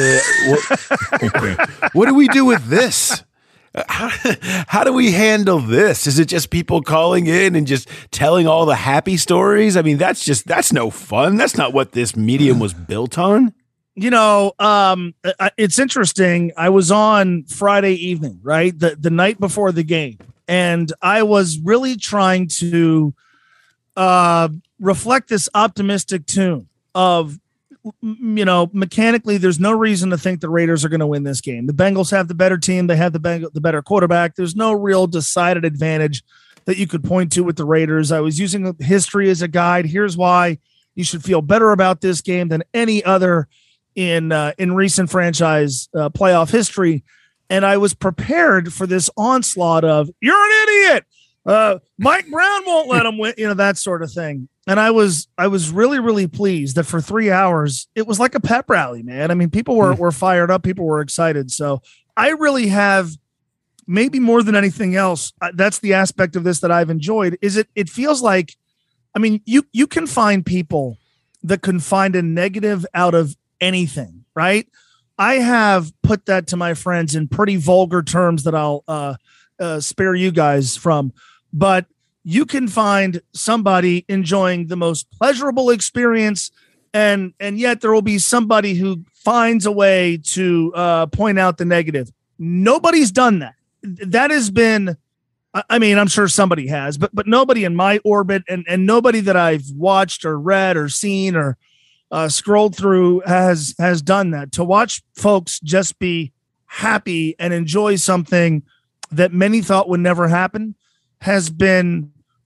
the what, what do we do with this? How, how do we handle this? Is it just people calling in and just telling all the happy stories? I mean, that's just, that's no fun. That's not what this medium was built on. You know, um, it's interesting. I was on Friday evening, right? The, the night before the game. And I was really trying to uh, reflect this optimistic tune of, you know, mechanically, there's no reason to think the Raiders are going to win this game. The Bengals have the better team. They have the Beng- the better quarterback. There's no real decided advantage that you could point to with the Raiders. I was using history as a guide. Here's why you should feel better about this game than any other in uh, in recent franchise uh, playoff history. And I was prepared for this onslaught of, you're an idiot. Uh, Mike Brown won't let him win, you know, that sort of thing. And I was, I was really, really pleased that for three hours, it was like a pep rally, man. I mean, people were, were fired up. People were excited. So I really have, maybe more than anything else, uh, that's the aspect of this that I've enjoyed, is it, it feels like, I mean, you, you can find people that can find a negative out of anything, right? I have put that to my friends in pretty vulgar terms that I'll uh, uh, spare you guys from, but you can find somebody enjoying the most pleasurable experience, and and yet there will be somebody who finds a way to uh, point out the negative. Nobody's done that. That has been, I mean, I'm sure somebody has, but but nobody in my orbit, and and nobody that I've watched or read or seen or uh, scrolled through has has done that. To watch folks just be happy and enjoy something that many thought would never happen has been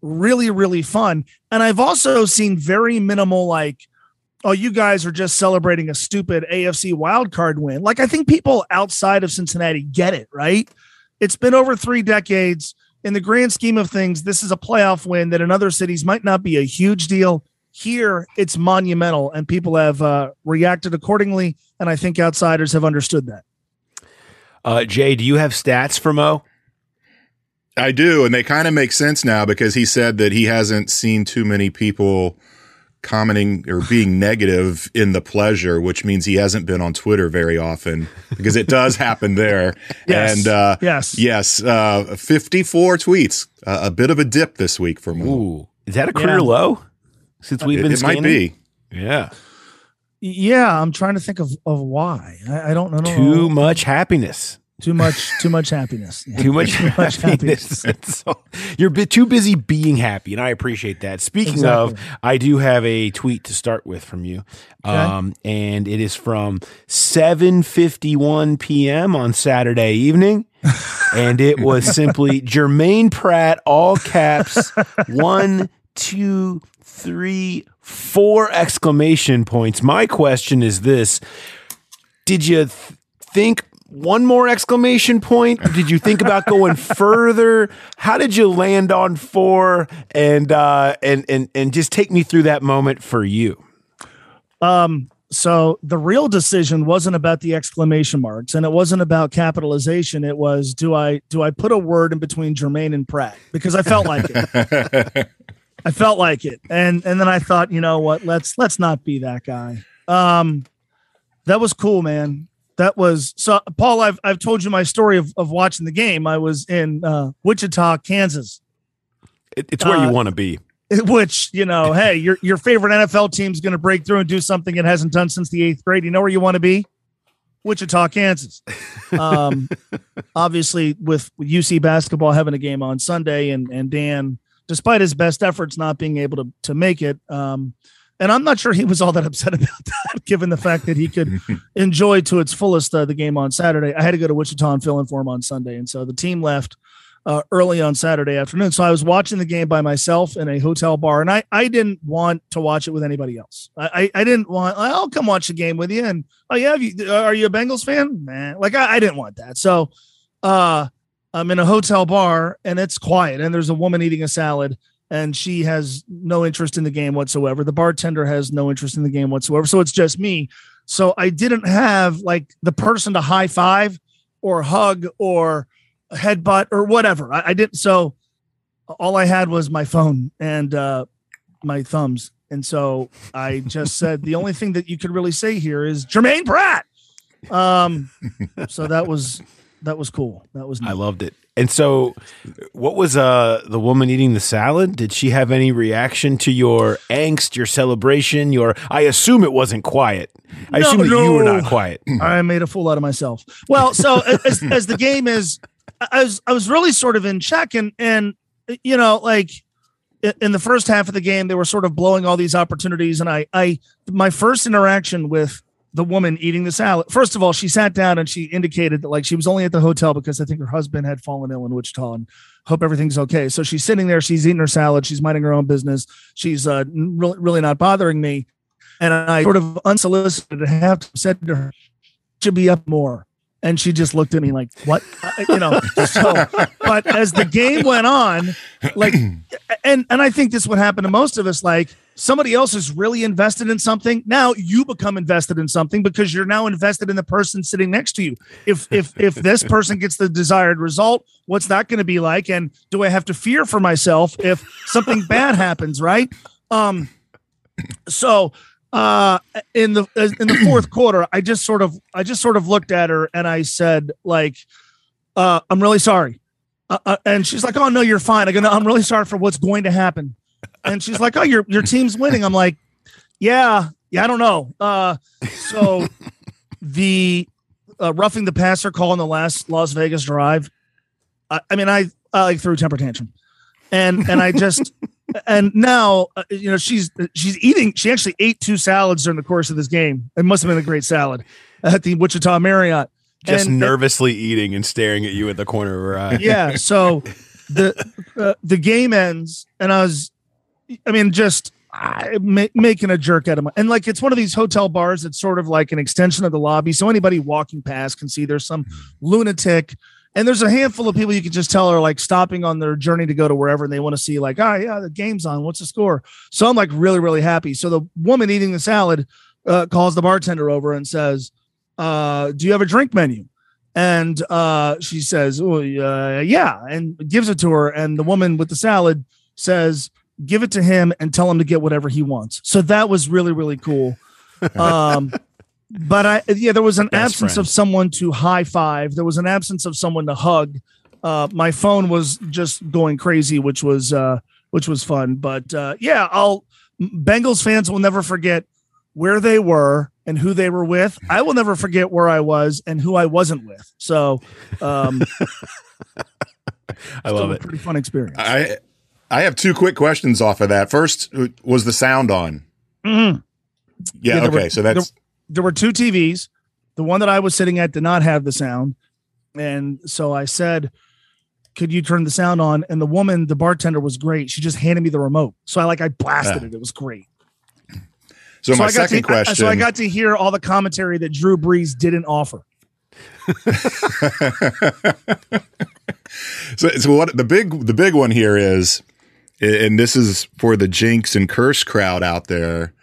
really, really fun. And I've also seen very minimal, like, oh, you guys are just celebrating a stupid A F C wildcard win. Like, I think people outside of Cincinnati get it, right? It's been over three decades. In the grand scheme of things, this is a playoff win that in other cities might not be a huge deal. Here, it's monumental, and people have uh, reacted accordingly, and I think outsiders have understood that. Uh, Jay, do you have stats for Mo? I do, and they kind of make sense now because he said that he hasn't seen too many people commenting or being negative in the pleasure, which means he hasn't been on Twitter very often because it does happen there. Yes. And uh, yes, yes, uh, fifty-four tweets, uh, a bit of a dip this week for Mo. Ooh, is that a career Yeah. low since we've It, been it might scanning? be. Yeah. Yeah, I'm trying to think of, of why. I, I don't know. Too much happiness. Too much, too much happiness. Yeah. Too much, Too much happiness. So you're a bit too busy being happy, and I appreciate that. Speaking Exactly. of, I do have a tweet to start with from you, Okay. um, and it is from seven fifty-one p.m. on Saturday evening, and it was simply Jermaine Pratt, all caps, one, two, three, four exclamation points. My question is this: did you th- think one more exclamation point? Did you think about going further? How did you land on four? And uh, and and and just take me through that moment for you. Um, so the real decision wasn't about the exclamation marks, and it wasn't about capitalization. It was, do I do I put a word in between Jermaine and Pratt? Because I felt like it. I felt like it. And and then I thought, you know what, let's let's not be that guy. Um, that was cool, man. That was so Paul, I've I've told you my story of, of watching the game. I was in uh, Wichita, Kansas. It, it's where Uh, you want to be. Which, you know, hey, your your favorite N F L team's going to break through and do something it hasn't done since the eighth grade. You know where you want to be? Wichita, Kansas. Um, obviously, with U C basketball having a game on Sunday, and and Dan, despite his best efforts, not being able to to make it. Um, and I'm not sure he was all that upset about that, given the fact that he could enjoy to its fullest uh, the game on Saturday. I had to go to Wichita and fill in for him on Sunday, and so the team left Uh, early on Saturday afternoon. So I was watching the game by myself in a hotel bar, and I, I didn't want to watch it with anybody else. I, I, I didn't want, I'll come watch the game with you. And oh yeah, have you, are you a Bengals fan? Man, like I, I didn't want that. So uh, I'm in a hotel bar and it's quiet, and there's a woman eating a salad, and she has no interest in the game whatsoever. The bartender has no interest in the game whatsoever. So it's just me. So I didn't have like the person to high five or hug or headbutt or whatever. I, I didn't. So all I had was my phone and uh, my thumbs. And so I just said, the only thing that you could really say here is Jermaine Pratt. Um, so that was, that was cool. That was, neat. I loved it. And so what was uh, the woman eating the salad? Did she have any reaction to your angst, your celebration, your, I assume it wasn't quiet. I No, assume that no. you were not quiet. I made a fool out of myself. Well, so as, as the game is, I was I was really sort of in check, and and you know, like in the first half of the game, they were sort of blowing all these opportunities, and I I my first interaction with the woman eating the salad. First of all, she sat down and she indicated that like she was only at the hotel because I think her husband had fallen ill in Wichita, and hope everything's okay. So she's sitting there, she's eating her salad, she's minding her own business, she's uh, really really not bothering me, and I sort of unsolicited have said to her, "Should be up more." And she just looked at me like, what? I- you know, so, but as the game went on, like, and, and I think this would happen to most of us, like somebody else is really invested in something. Now you become invested in something because you're now invested in the person sitting next to you. If, if, if this person gets the desired result, what's that going to be like? And do I have to fear for myself if something bad happens? Right. Um, so, Uh, in the in the fourth quarter, I just sort of I just sort of looked at her and I said, like, uh, I'm really sorry. Uh, uh, and she's like, "Oh no, you're fine." I go, "No, I'm really sorry for what's going to happen." And she's like, "Oh, your your team's winning." I'm like, "Yeah, yeah, I don't know." Uh, so the uh, roughing the passer call in the last Las Vegas drive. I, I mean, I I like threw a temper tantrum, and and I just. And now, uh, you know, she's she's eating. She actually ate two salads during the course of this game. It must have been a great salad at the Wichita Marriott. Just and, nervously eating and staring at you at the corner of her eye. Yeah. So the uh, the game ends, and I was, I mean, just I, ma- making a jerk out of my, and like it's one of these hotel bars that's sort of like an extension of the lobby, so anybody walking past can see there's some lunatic, and there's a handful of people you can just tell are like stopping on their journey to go to wherever, and they want to see like, oh yeah, the game's on, what's the score? So I'm like really, really happy. So the woman eating the salad uh, calls the bartender over and says, uh, do you have a drink menu? And uh, she says, oh, uh, yeah, and gives it to her. And the woman with the salad says, give it to him and tell him to get whatever he wants. So that was really, really cool. Um, but I, yeah, there was an Best absence friend. of someone to high five. There was an absence of someone to hug. Uh, my phone was just going crazy, which was, uh, which was fun. But uh, yeah, I'll Bengals fans will never forget where they were and who they were with. I will never forget where I was and who I wasn't with. So um, I love it. Pretty fun experience. I, I have two quick questions off of that. First, was the sound on? Mm-hmm. Yeah, yeah okay. Were, so that's there, there were two T Vs. The one that I was sitting at did not have the sound. And so I said, could you turn the sound on? And the woman, the bartender, was great. She just handed me the remote. So I like I blasted yeah. it. It was great. So, so my I got second to, question. I, so I got to hear all the commentary that Drew Brees didn't offer. so, so what the big the big one here is, and this is for the Jinx and Curse crowd out there.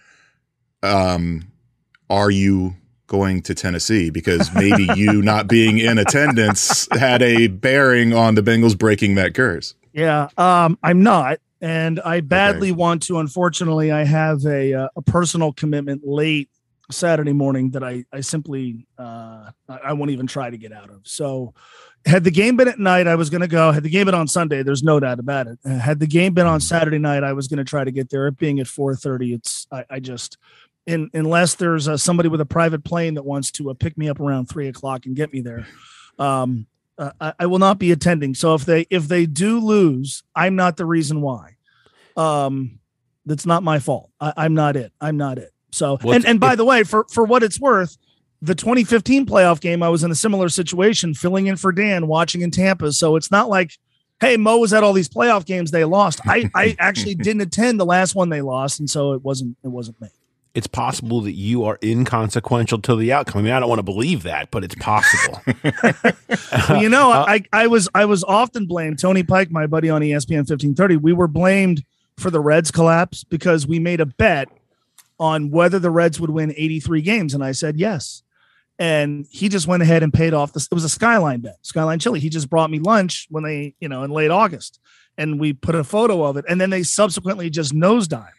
Um, are you going to Tennessee? Because maybe you not being in attendance had a bearing on the Bengals breaking that curse. Yeah, um, I'm not. And I badly okay. want to. Unfortunately, I have a uh, a personal commitment late Saturday morning that I I simply uh, I won't even try to get out of. So, had the game been at night, I was going to go. Had the game been on Sunday, there's no doubt about it. Had the game been on Saturday night, I was going to try to get there. It being at four thirty, it's I, I just in unless there's uh, somebody with a private plane that wants to uh, pick me up around three o'clock and get me there. Um, Uh, I, I will not be attending. So if they if they do lose, I'm not the reason why. Um, that's not my fault. I, I'm not it. I'm not it. So What's, and and by if, the way, for for what it's worth, the twenty fifteen playoff game, I was in a similar situation, filling in for Dan, watching in Tampa. So it's not like, hey, Mo was at all these playoff games they lost. I I actually didn't attend the last one they lost, and so it wasn't it wasn't me. It's possible that you are inconsequential to the outcome. I mean, I don't want to believe that, but it's possible. well, you know, uh, I, I was I was often blamed. Tony Pike, my buddy on E S P N fifteen thirty, we were blamed for the Reds collapse because we made a bet on whether the Reds would win eighty-three games, and I said yes. And he just went ahead and paid off this. It was a Skyline bet, Skyline Chili. He just brought me lunch when they, you know, in late August, and we put a photo of it, and then they subsequently just nosedive.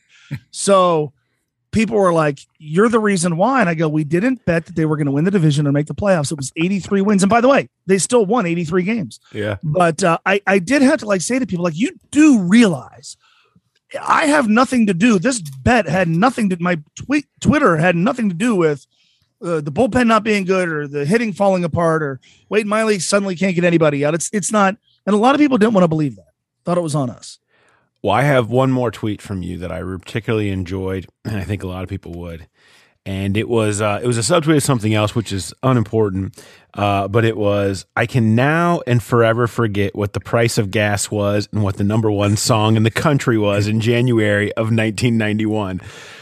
So people were like, you're the reason why. And I go, we didn't bet that they were going to win the division or make the playoffs. It was eighty-three wins. And by the way, they still won eighty-three games. Yeah. But uh, I, I did have to like say to people, like, you do realize I have nothing to do. This bet had nothing to, my tweet, Twitter had nothing to do with uh, the bullpen not being good or the hitting falling apart or Wade Miley suddenly can't get anybody out. It's, it's not. And a lot of people didn't want to believe that. Thought it was on us. Well, I have one more tweet from you that I particularly enjoyed, and I think a lot of people would. And it was uh, it was a subtweet of something else, which is unimportant. Uh, but it was, I can now and forever forget what the price of gas was and what the number one song in the country was in January of nineteen ninety-one.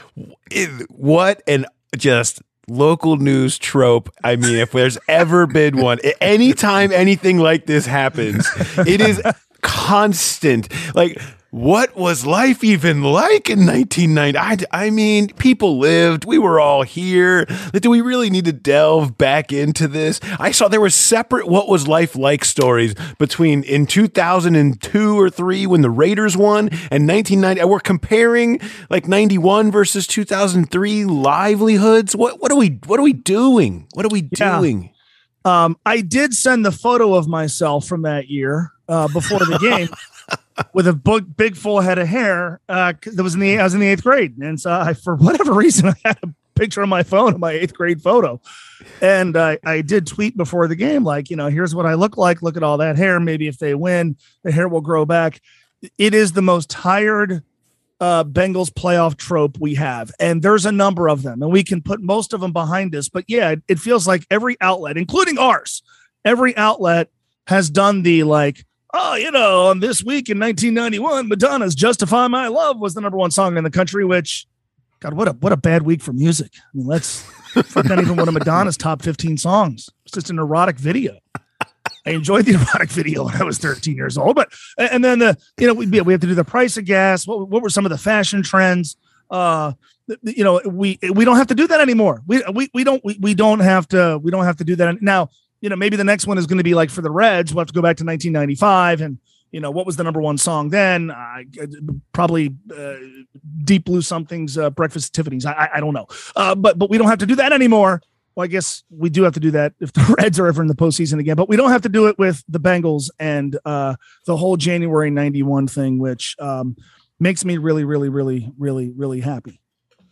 It, what an just local news trope. I mean, if there's ever been one, anytime anything like this happens, it is constant. Like, what was life even like in nineteen ninety? I, I mean, people lived. We were all here. Do we really need to delve back into this? I saw there were separate what was life like stories between in two thousand two or three when the Raiders won and nineteen ninety. We're comparing like ninety-one versus two thousand three livelihoods. What what are we what are we doing? What are we yeah. doing? Um, I did send the photo of myself from that year uh, before the game. With a big, big full head of hair, uh, that was in the I was in the eighth grade, and so I, for whatever reason, I had a picture on my phone of my eighth grade photo, and uh, I did tweet before the game, like, you know, here's what I look like. Look at all that hair. Maybe if they win, the hair will grow back. It is the most tired uh, Bengals playoff trope we have, and there's a number of them, and we can put most of them behind us. But yeah, it, it feels like every outlet, including ours, every outlet has done the like. oh, you know, on this week in nineteen ninety-one, Madonna's Justify My Love was the number one song in the country, which, God, what a what a bad week for music. I mean, let's fuck not even one of Madonna's top fifteen songs. It's just an erotic video. I enjoyed the erotic video when I was thirteen years old, but and then the you know we we have to do the price of gas. What what were some of the fashion trends? Uh, you know we we don't have to do that anymore. We we we don't we, we don't have to we don't have to do that now. You know maybe the next one is going to be like for the Reds. We'll have to go back to nineteen ninety-five and you know what was the number one song then? Uh, probably uh, Deep Blue Something's uh, Breakfast at Tiffany's. I, I I don't know, uh, but but we don't have to do that anymore. Well, I guess we do have to do that if the Reds are ever in the postseason again, but we don't have to do it with the Bengals and uh, the whole January ninety-one thing, which um, makes me really, really, really, really, really happy.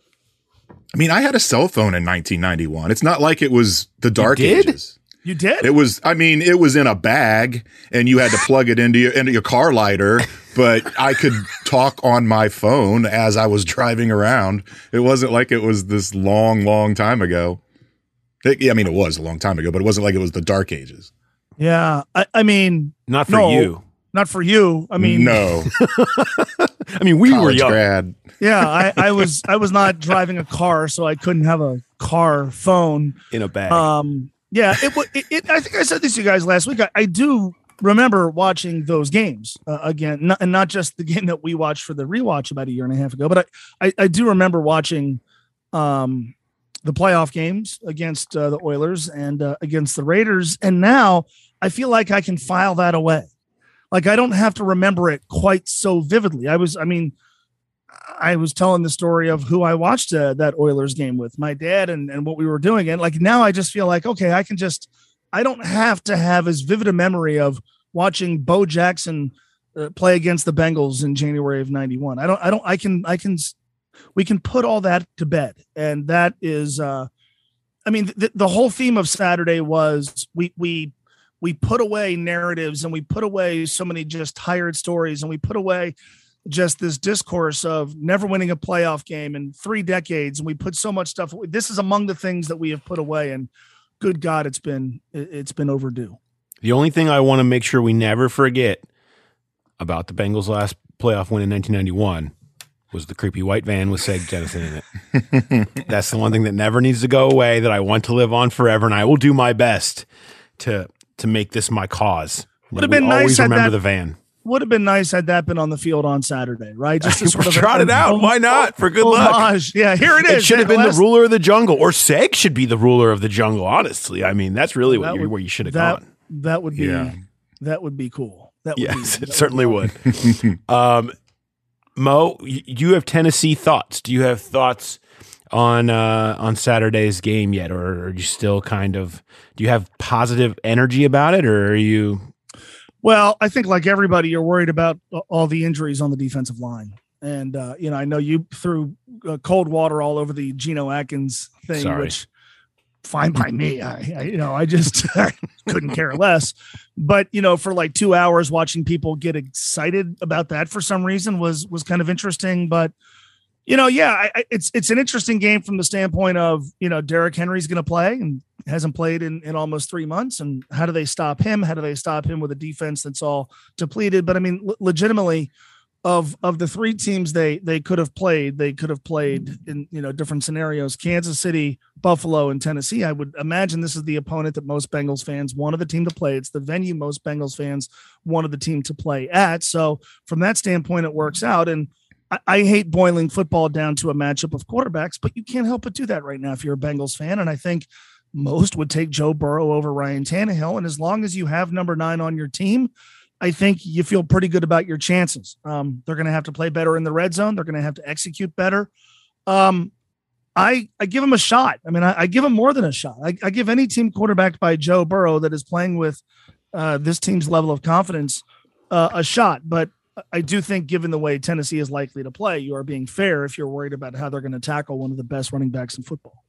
I mean, I had a cell phone in nineteen ninety-one. It's not like it was the dark You did? ages. You did? It was, I mean, it was in a bag and you had to plug it into your, into your car lighter, but I could talk on my phone as I was driving around. It wasn't like it was this long, long time ago. It, yeah, I mean, it was a long time ago, but it wasn't like it was the dark ages. Yeah. I, I mean, Not for no, you. Not for you. I mean, no. I mean, we were College young. grad. yeah, I, I was, I was not driving a car, so I couldn't have a car phone. In a bag. Um, yeah, it, wa- it, it I think I said this to you guys last week. I, I do remember watching those games uh, again, not, and not just the game that we watched for the rewatch about a year and a half ago, but I, I, I do remember watching um, the playoff games against uh, the Oilers and uh, against the Raiders. And now I feel like I can file that away. Like I don't have to remember it quite so vividly. I was, I mean, I was telling the story of who I watched uh, that Oilers game with, my dad, and, and what we were doing. And like, now I just feel like, okay, I can just, I don't have to have as vivid a memory of watching Bo Jackson uh, play against the Bengals in January of ninety-one. I don't, I don't, I can, I can, we can put all that to bed. And that is, uh, I mean, the, the whole theme of Saturday was we, we, we put away narratives and we put away so many just tired stories and we put away just this discourse of never winning a playoff game in three decades. And we put so much stuff. This is among the things that we have put away, and good God, it's been, it's been overdue. The only thing I want to make sure we never forget about the Bengals' last playoff win in nineteen ninety-one was the creepy white van with Seg Jennison in it. That's the one thing that never needs to go away, that I want to live on forever. And I will do my best to, to make this my cause. Would have We been always nice had remember that- the van. Would have been nice had that been on the field on Saturday, right? Just to sort of Trot it out. Why not? For good luck. homage. Yeah, here it is. It should have been Last- the ruler of the jungle, or Seg should be the ruler of the jungle. Honestly, I mean, that's really what That you would- where you should have that, gone. That would be Yeah. that would be cool. That would Yes, be, it that certainly would. um, Mo, y- you have Tennessee thoughts. Do you have thoughts on uh, on Saturday's game yet, or are you still kind of? Do you have positive energy about it, or are you? Well, I think like everybody, you're worried about all the injuries on the defensive line. And, uh, you know, I know you threw uh, cold water all over the Geno Atkins thing, Sorry. which fine by me. I, I you know, I just couldn't care less. But, you know, for like two hours watching people get excited about that for some reason was was kind of interesting. But, you know, yeah, I, I, it's it's an interesting game from the standpoint of, you know, Derrick Henry's going to play and hasn't played in, in almost three months. And how do they stop him? How do they stop him with a defense that's all depleted? But I mean, l- legitimately, of of the three teams they they could have played, they could have played in, you know, different scenarios. Kansas City, Buffalo, and Tennessee. I would imagine this is the opponent that most Bengals fans wanted the team to play. It's the venue most Bengals fans wanted the team to play at. So from that standpoint, it works out. And I, I hate boiling football down to a matchup of quarterbacks, but you can't help but do that right now if you're a Bengals fan. And I think most would take Joe Burrow over Ryan Tannehill. And as long as you have number nine on your team, I think you feel pretty good about your chances. Um, they're going to have to play better in the red zone. They're going to have to execute better. Um, I, I give them a shot. I mean, I, I give them more than a shot. I, I give any team quarterbacked by Joe Burrow that is playing with uh, this team's level of confidence uh, a shot. But I do think given the way Tennessee is likely to play, you are being fair if you're worried about how they're going to tackle one of the best running backs in football.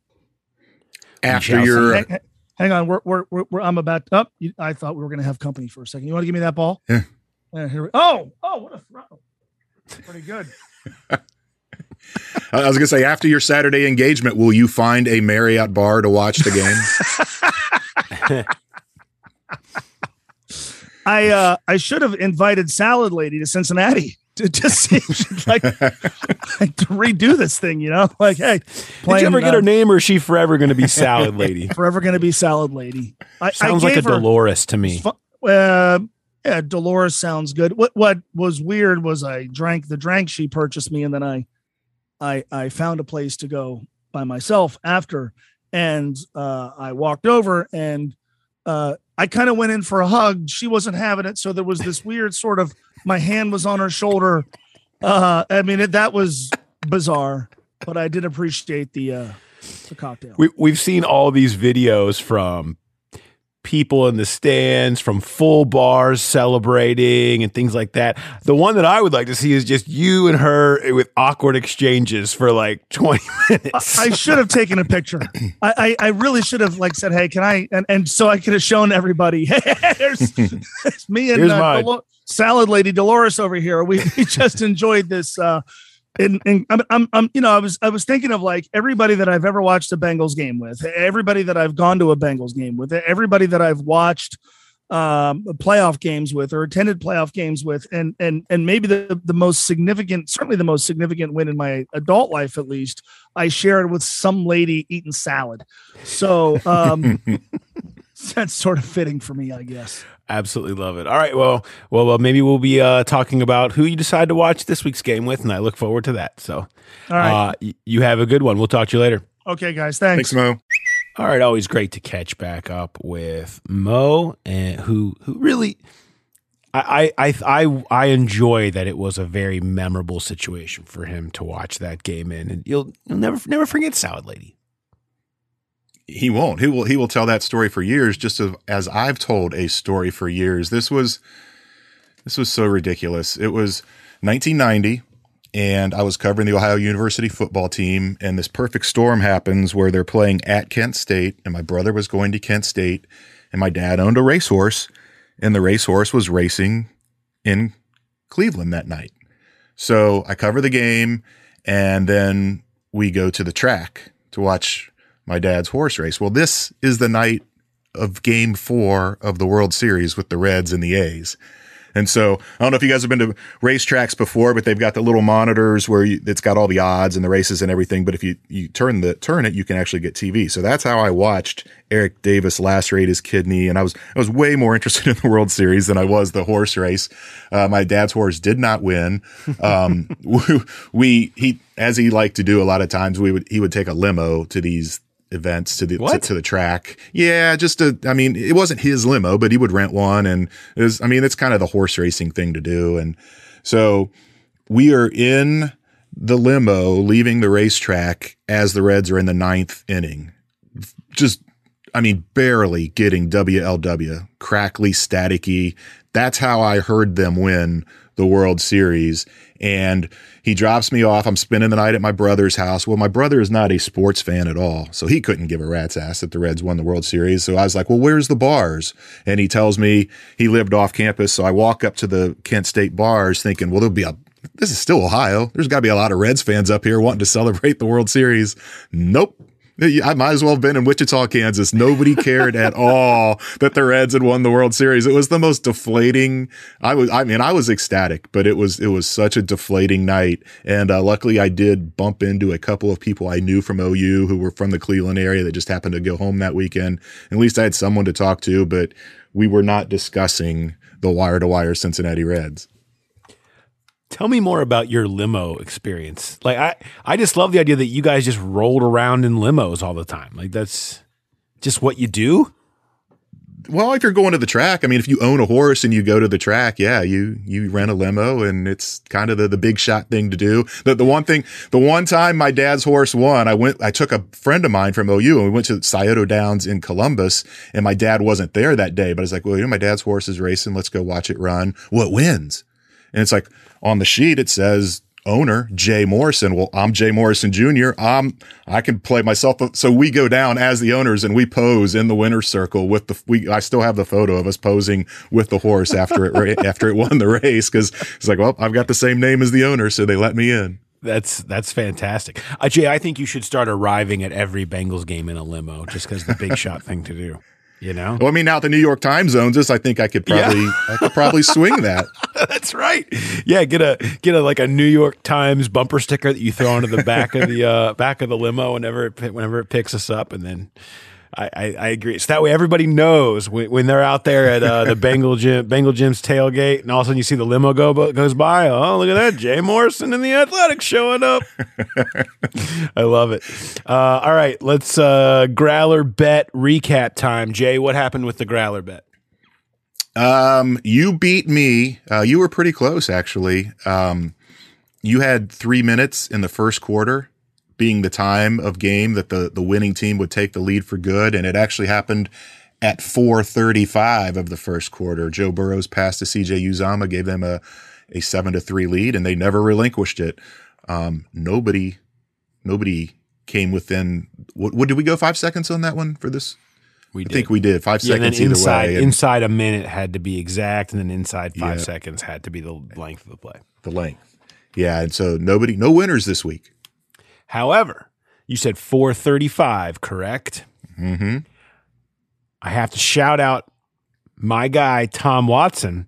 After your Hang, hang on, we're, we're, we're, we're I'm about up. Oh, I thought we were going to have company for a second. You want to give me that ball? Yeah. Uh, here we, oh, oh, what a throw! Pretty good. I was going to say, after your Saturday engagement, will you find a Marriott bar to watch the game? I uh, I should have invited Salad Lady to Cincinnati to just see if she'd like, like to redo this thing, you know? Like, hey, playing, did you ever get uh, her name, or is she forever going to be Salad Lady? Forever going to be Salad Lady. I, Sounds I like a her, Dolores to me. Uh, yeah, Dolores sounds good. What what was weird was I drank the drink she purchased me, and then I I I found a place to go by myself after, and uh, I walked over and uh, I kind of went in for a hug. She wasn't having it, so there was this weird sort of, my hand was on her shoulder. Uh, I mean, it, that was bizarre, but I did appreciate the uh, the cocktail. We, we've seen all these videos from people in the stands, from full bars celebrating and things like that. The one that I would like to see is just you and her with awkward exchanges for like twenty minutes. I, I should have taken a picture. I, I, I really should have like said, hey, can I? And, and so I could have shown everybody, hey, there's, there's me and uh, Dolo- Salad Lady Dolores over here. We, we just enjoyed this. Uh, And, and I'm, I'm, I'm, you know, I was, I was thinking of like everybody that I've ever watched a Bengals game with, everybody that I've gone to a Bengals game with, everybody that I've watched um, playoff games with or attended playoff games with, and and and maybe the the most significant, certainly the most significant win in my adult life, at least, I shared with some lady eating salad. So um, that's sort of fitting for me, I guess. Absolutely love it. All right. Well, well, well maybe we'll be uh, talking about who you decide to watch this week's game with, and I look forward to that. So, all right. Uh, y- you have a good one. We'll talk to you later. Okay, guys. Thanks. Thanks, Mo. All right. Always great to catch back up with Mo, and who who really, I I I I enjoy that it was a very memorable situation for him to watch that game in, and you'll you'll never never forget Salad Lady. He won't. He will. He will tell that story for years, just as, as I've told a story for years. This was, this was so ridiculous. It was nineteen ninety, and I was covering the Ohio University football team, and this perfect storm happens where they're playing at Kent State, and my brother was going to Kent State, and my dad owned a racehorse, and the racehorse was racing in Cleveland that night. So I cover the game, and then we go to the track to watch my dad's horse race. Well, this is the night of game four of the World Series with the Reds and the A's. And so I don't know if you guys have been to racetracks before, but they've got the little monitors where you, it's got all the odds and the races and everything. But if you, you turn the, turn it, you can actually get T V. So that's how I watched Eric Davis lacerate his kidney. And I was, I was way more interested in the World Series than I was the horse race. Uh, my dad's horse did not win. Um, we, he, as he liked to do a lot of times, we would, he would take a limo to these events to the to, to the track. Yeah, just to, I mean, it wasn't his limo, but he would rent one, and it was, I mean, it's kind of the horse racing thing to do. And so we are in the limo leaving the racetrack as the Reds are in the ninth inning. Just, I mean, barely getting W L W, crackly, staticky. That's how I heard them win the World Series. And he drops me off. I'm spending the night at my brother's house. Well, my brother is not a sports fan at all, so he couldn't give a rat's ass that the Reds won the World Series. So I was like, well, where's the bars? And he tells me he lived off campus. So I walk up to the Kent State bars thinking, well, there'll be a, this is still Ohio. There's got to be a lot of Reds fans up here wanting to celebrate the World Series. Nope. I might as well have been in Wichita, Kansas. Nobody cared at all that the Reds had won the World Series. It was the most deflating. I was, I mean, I was ecstatic, but it was, it was such a deflating night. And uh, luckily I did bump into a couple of people I knew from O U who were from the Cleveland area that just happened to go home that weekend. At least I had someone to talk to, but we were not discussing the wire to wire Cincinnati Reds. Tell me more about your limo experience. Like I, I just love the idea that you guys just rolled around in limos all the time. Like that's just what you do. Well, if you're going to the track, I mean, if you own a horse and you go to the track, yeah, you, you rent a limo, and it's kind of the, the big shot thing to do. The, the one thing, the one time my dad's horse won, I went, I took a friend of mine from O U and we went to Scioto Downs in Columbus, and my dad wasn't there that day, but I was like, well, you know, my dad's horse is racing. Let's go watch it run. What wins? And it's like on the sheet, it says owner Jay Morrison. Well, I'm Jay Morrison Junior I'm, I can play myself. So we go down as the owners and we pose in the winner's circle with the, we, I still have the photo of us posing with the horse after it, after it won the race. Cause it's like, well, I've got the same name as the owner. So they let me in. That's, that's fantastic. Uh, Jay, I think you should start arriving at every Bengals game in a limo just cause the big shot thing to do. You know, well, I mean, now the New York time zones is, I think I could probably, yeah. I could probably swing that. That's right. Yeah, get a get a like a New York Times bumper sticker that you throw onto the back of the uh, back of the limo whenever it whenever it picks us up, and then I, I, I agree. So that way everybody knows when, when they're out there at uh, the Bengal gym, Bengal gym's tailgate, and all of a sudden you see the limo go goes by. Oh, look at that, Jay Morrison and the Athletics showing up. I love it. Uh, all right, let's uh, Growler bet recap time. Jay, what happened with the Growler bet? Um, you beat me. Uh, you were pretty close, actually. Um, you had three minutes in the first quarter being the time of game that the, the winning team would take the lead for good. And it actually happened at four thirty-five of the first quarter. Joe Burrow's pass to C J Uzomah gave them a, a seven to three lead, and they never relinquished it. Um, nobody, nobody came within, what, what did we go five seconds on that one for this? We I did. think we did five yeah, seconds and then inside, either way. And inside a minute had to be exact, and then inside five yeah. seconds had to be the length of the play. The length. Yeah. And so nobody, no winners this week. However, you said four thirty-five, correct? Mm-hmm. I have to shout out my guy, Tom Watson,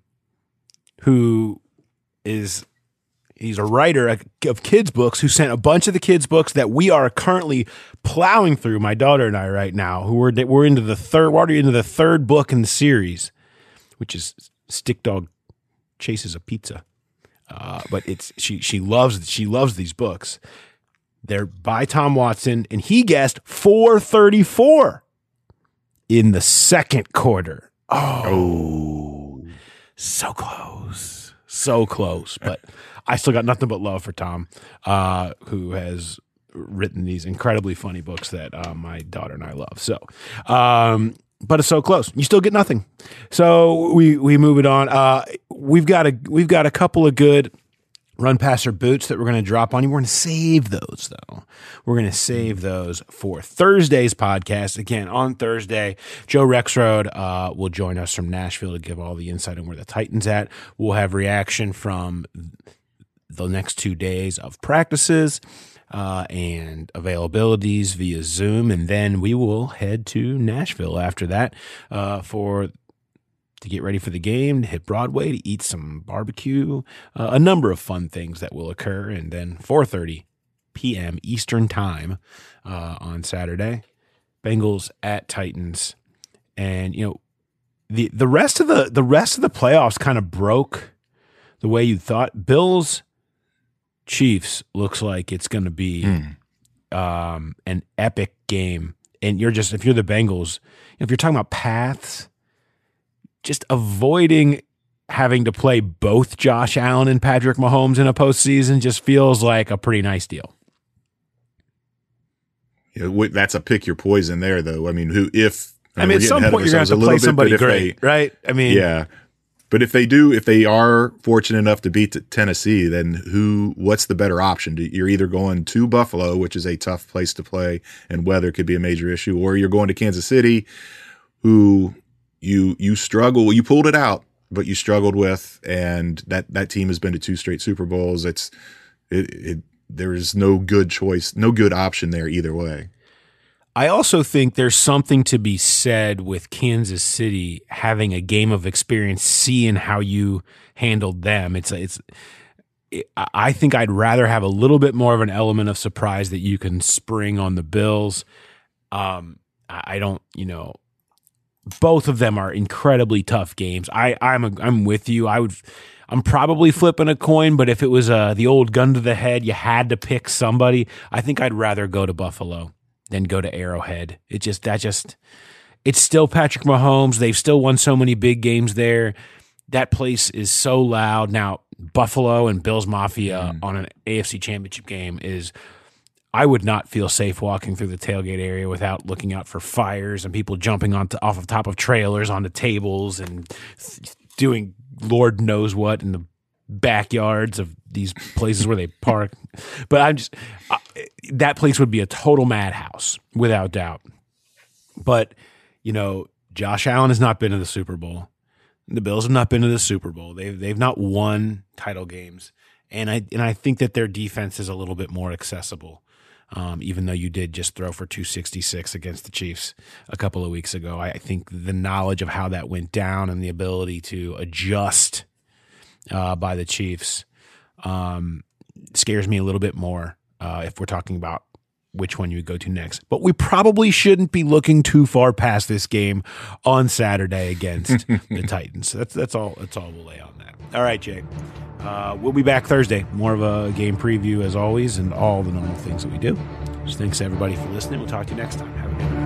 who is he's a writer of kids' books who sent a bunch of the kids' books that we are currently plowing through, my daughter and I right now, who we're, we're into the third, we're into the third book in the series, which is Stick Dog Chases a Pizza. Uh, but it's she she loves she loves these books. They're by Tom Watson, and he guessed four thirty-four in the second quarter. Oh, oh, so close, so close. But I still got nothing but love for Tom, uh, who has written these incredibly funny books that uh, my daughter and I love. So, um, but it's so close. You still get nothing. So we we move it on. Uh, we've got a we've got a couple of good run passer boots that we're going to drop on you. We're going to save those, though. We're going to save those for Thursday's podcast. Again, on Thursday, Joe Rexroad uh, will join us from Nashville to give all the insight on where the Titans at. We'll have reaction from the next two days of practices uh, and availabilities via Zoom, and then we will head to Nashville after that uh, for to get ready for the game, to hit Broadway, to eat some barbecue, uh, a number of fun things that will occur. And then four thirty p.m. Eastern time uh, on Saturday, Bengals at Titans. And, you know, the the rest of the the rest of the playoffs kind of broke the way you thought. Bills Chiefs looks like it's going to be mm. um, an epic game. And you're just, if you're the Bengals, if you're talking about paths, just avoiding having to play both Josh Allen and Patrick Mahomes in a postseason just feels like a pretty nice deal. Yeah, that's a pick your poison there, though. I mean, who if I mean, at some point you're going to have to play somebody great, right? I mean, yeah. But if they do, if they are fortunate enough to beat Tennessee, then who? What's the better option? You're either going to Buffalo, which is a tough place to play, and weather could be a major issue, or you're going to Kansas City, who you you struggle. You pulled it out, but you struggled with, and that that team has been to two straight Super Bowls. It's it, it there is no good choice, no good option there either way. I also think there's something to be said with Kansas City having a game of experience, seeing how you handled them. It's it's. It, I think I'd rather have a little bit more of an element of surprise that you can spring on the Bills. Um, I don't, you know, both of them are incredibly tough games. I I'm a, I'm with you. I would. I'm probably flipping a coin, but if it was uh, the old gun to the head, you had to pick somebody. I think I'd rather go to Buffalo than go to Arrowhead. It just that just it's still Patrick Mahomes. They've still won so many big games there. That place is so loud. Now, Buffalo and Bills Mafia mm. on an A F C Championship game is I would not feel safe walking through the tailgate area without looking out for fires and people jumping on to, off of top of trailers onto tables and doing Lord knows what in the backyards of these places where they park. But I'm just uh, that place would be a total madhouse without doubt. But, you know, Josh Allen has not been to the Super Bowl. The Bills have not been to the Super Bowl. They've they've not won title games. And I and I think that their defense is a little bit more accessible. Um, even though you did just throw for two sixty-six against the Chiefs a couple of weeks ago. I, I think the knowledge of how that went down and the ability to adjust uh, by the Chiefs um, scares me a little bit more uh, if we're talking about which one you would go to next. But we probably shouldn't be looking too far past this game on Saturday against the Titans. That's that's all. That's all we'll lay on that. All right, Jay. Uh, we'll be back Thursday. More of a game preview as always, and all the normal things that we do. Just thanks everybody for listening. We'll talk to you next time. Have a good night.